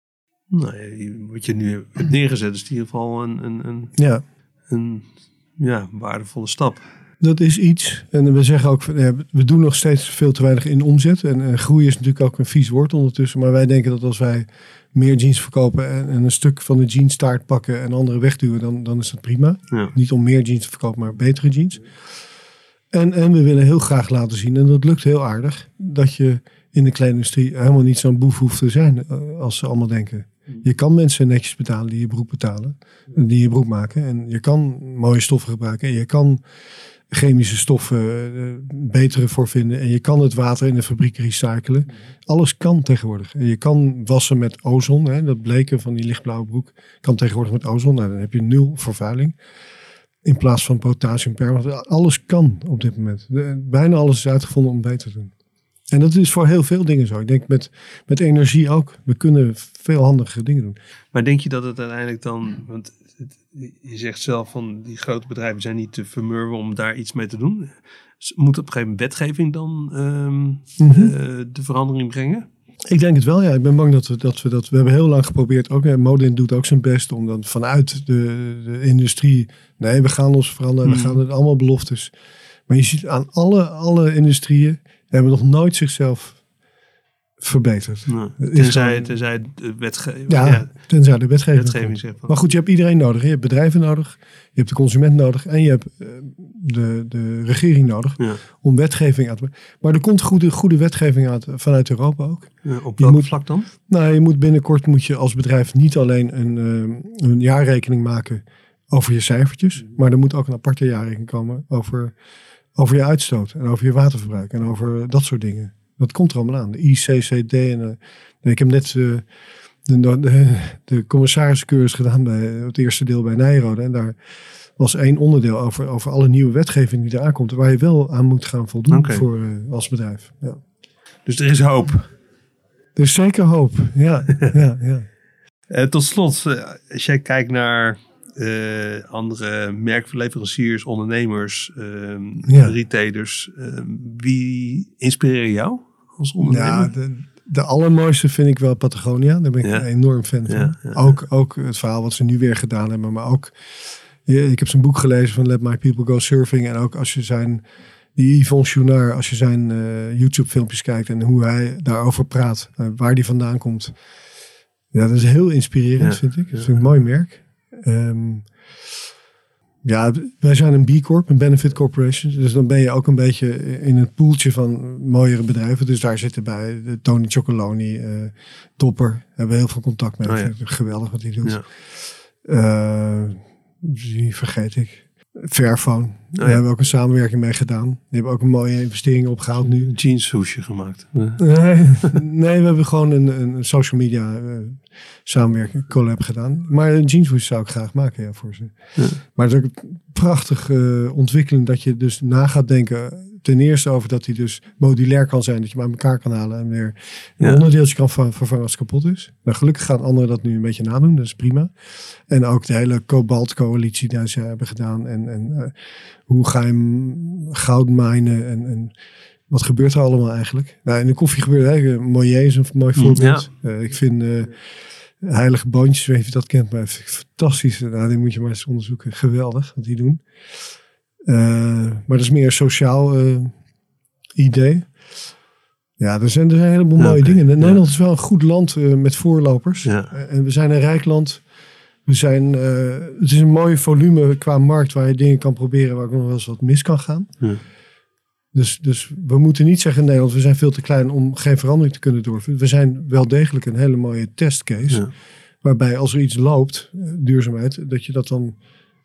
Nou, wat je nu hebt neergezet is in ieder geval een, een, een, ja. een ja, waardevolle stap. Dat is iets. En we zeggen ook, we doen nog steeds veel te weinig in omzet. En, en groei is natuurlijk ook een vies woord ondertussen. Maar wij denken dat als wij meer jeans verkopen en, en een stuk van de jeanstaart pakken en andere wegduwen, dan, dan is dat prima. Ja. Niet om meer jeans te verkopen, maar betere jeans. En, en we willen heel graag laten zien, en dat lukt heel aardig, dat je in de kledingindustrie helemaal niet zo'n boef hoeft te zijn als ze allemaal denken. Je kan mensen netjes betalen die je beroep betalen, die je beroep maken. En je kan mooie stoffen gebruiken. En je kan chemische stoffen uh, betere voor vinden. En je kan het water in de fabriek recyclen. Alles kan tegenwoordig. En je kan wassen met ozon. Hè, dat bleken van die lichtblauwe broek kan tegenwoordig met ozon. Nou, dan heb je nul vervuiling. In plaats van potassiumpermanganate. Alles kan op dit moment. De, bijna alles is uitgevonden om beter te doen. En dat is voor heel veel dingen zo. Ik denk met, met energie ook. We kunnen veel handige dingen doen. Maar denk je dat het uiteindelijk dan... Want het, je zegt zelf van die grote bedrijven zijn niet te vermurwen om daar iets mee te doen. Moet op een gegeven moment wetgeving dan um, mm-hmm. uh, de verandering brengen? Ik denk het wel, ja. Ik ben bang dat we dat... We, dat we hebben heel lang geprobeerd. Ook hè, Modin doet ook zijn best om dan vanuit de, de industrie... Nee, we gaan ons veranderen. Mm. We gaan het allemaal beloftes. Maar je ziet aan alle, alle industrieën... hebben nog nooit zichzelf verbeterd. Nou, tenzij, gewoon, tenzij de wetgeving... Ja, ja, tenzij de wetgeving. wetgeving zegt van. Maar goed, je hebt iedereen nodig. Je hebt bedrijven nodig. Je hebt de consument nodig. En je hebt uh, de, de regering nodig. Ja. Om wetgeving uit te... Maar er komt goede, goede wetgeving uit, vanuit Europa ook. Ja, op welk vlak dan? Nou, je moet binnenkort moet je als bedrijf niet alleen een, uh, een jaarrekening maken over je cijfertjes. Maar er moet ook een aparte jaarrekening komen over... Over je uitstoot en over je waterverbruik en over dat soort dingen. Dat komt er allemaal aan. De I C C D. En, uh, ik heb net uh, de, de, de commissariscursus gedaan bij het eerste deel bij Nijrode. En daar was één onderdeel over, over alle nieuwe wetgeving die eraan komt. Waar je wel aan moet gaan voldoen okay. voor, uh, als bedrijf. Ja. Dus er is hoop. Er is zeker hoop. Ja, ja, ja. Uh, tot slot, uh, als jij kijkt naar... Uh, andere merkleveranciers, ondernemers, uh, ja. retailers. Uh, wie inspireren jou als ondernemer? Ja, de, de allermooiste vind ik wel Patagonia. Daar ben ik ja. een enorm fan van. Ja, ja, ook, ook het verhaal wat ze nu weer gedaan hebben. Maar ook, ik heb zijn boek gelezen van Let My People Go Surfing. En ook als je zijn, die Yvon Chouinard, als je zijn uh, YouTube filmpjes kijkt en hoe hij daarover praat. Uh, waar die vandaan komt. Ja, dat is heel inspirerend, ja. vind ik. Dat is een mooi merk. Um, ja, wij zijn een B Corp, een Benefit Corporation. Dus dan ben je ook een beetje in het poeltje van mooiere bedrijven. Dus daar zitten bij de Tony Chocoloni, uh, Topper. Daar hebben we heel veel contact mee. Oh, ja. Geweldig wat hij doet. Ja. Uh, die vergeet ik. Fairphone. Oh, ja. Daar hebben we ook een samenwerking mee gedaan. Die hebben ook een mooie investering opgehaald nu. Een jeanshoesje gemaakt. Nee, nee, we hebben gewoon een, een social media uh, samenwerking, collab gedaan. Maar een jeanshoesje zou ik graag maken ja, voor ze. Ja. Maar het is ook een prachtige uh, ontwikkeling dat je dus na gaat denken... Ten eerste over dat hij dus modulair kan zijn. Dat je hem uit elkaar kan halen en weer een ja. onderdeeltje kan vervangen als het kapot is. Nou, gelukkig gaan anderen dat nu een beetje nadoen. Dat is prima. En ook de hele Cobalt-coalitie die ze hebben gedaan. En, en uh, hoe ga je hem goud minen en, en wat gebeurt er allemaal eigenlijk? Nou, in de koffie gebeurt eigenlijk. Moyer is een mooi voorbeeld. Ja. Uh, ik vind uh, heilige boontjes, weet je of je dat kent, maar fantastisch. Nou, die moet je maar eens onderzoeken. Geweldig wat die doen. Uh, maar dat is meer een sociaal uh, idee. Ja, er zijn, er zijn een heleboel mooie okay. dingen. Nederland ja. is wel een goed land uh, met voorlopers. Ja. Uh, en we zijn een rijk land. We zijn, uh, het is een mooie volume qua markt waar je dingen kan proberen waar ook nog wel eens wat mis kan gaan. Ja. Dus, dus we moeten niet zeggen in Nederland, we zijn veel te klein om geen verandering te kunnen doorvoeren. We zijn wel degelijk een hele mooie testcase. Ja. Waarbij als er iets loopt, duurzaamheid, dat je dat dan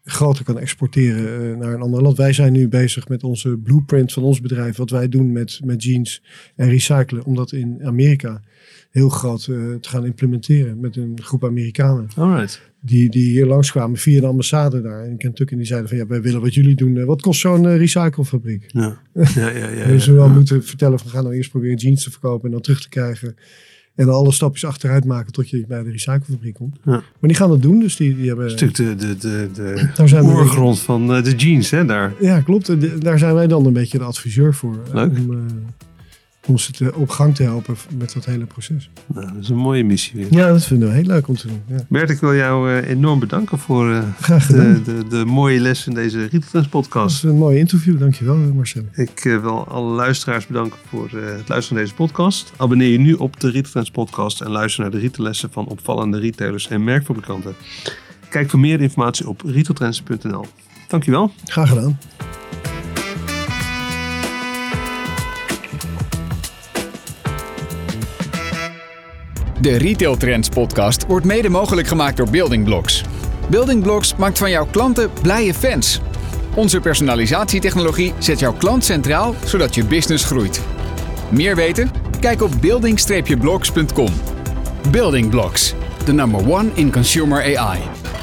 groter kan exporteren uh, naar een ander land. Wij zijn nu bezig met onze blueprint van ons bedrijf. Wat wij doen met, met jeans en recyclen. Om dat in Amerika heel groot uh, te gaan implementeren. Met een groep Amerikanen. Alright. Die, die hier langskwamen via de ambassade daar in Kentucky. En die zeiden van ja, wij willen wat jullie doen. Uh, wat kost zo'n uh, recyclefabriek? Ja. Ja, ja, ja, ja, dus we wel ja. moeten vertellen van ga nou eerst proberen jeans te verkopen. En dan terug te krijgen. En dan alle stapjes achteruit maken tot je bij de recyclefabriek komt. Ja. Maar die gaan dat doen. Dus die, die hebben... Een stuk de, de, de, de oergrond van uh, de jeans, hè, daar. Ja, klopt. De, daar zijn wij dan een beetje de adviseur voor. Leuk. Om, uh, om ze te, op gang te helpen met dat hele proces. Nou, dat is een mooie missie weer. Ja, dat vinden we heel leuk om te doen. Ja. Bert, ik wil jou uh, enorm bedanken voor uh, Graag de, de, de mooie les in deze Retail Trends podcast. Dat is een mooi interview. Dankjewel, Marcel. Ik uh, wil alle luisteraars bedanken voor uh, het luisteren naar deze podcast. Abonneer je nu op de Retail Trends podcast en luister naar de retaillessen van opvallende retailers en merkfabrikanten. Kijk voor meer informatie op retailtrends punt n l. Dankjewel. Graag gedaan. De Retail Trends podcast wordt mede mogelijk gemaakt door Building Blocks. Building Blocks maakt van jouw klanten blije fans. Onze personalisatietechnologie zet jouw klant centraal, zodat je business groeit. Meer weten? Kijk op building blocks punt com. Building Blocks, the number one in consumer A I.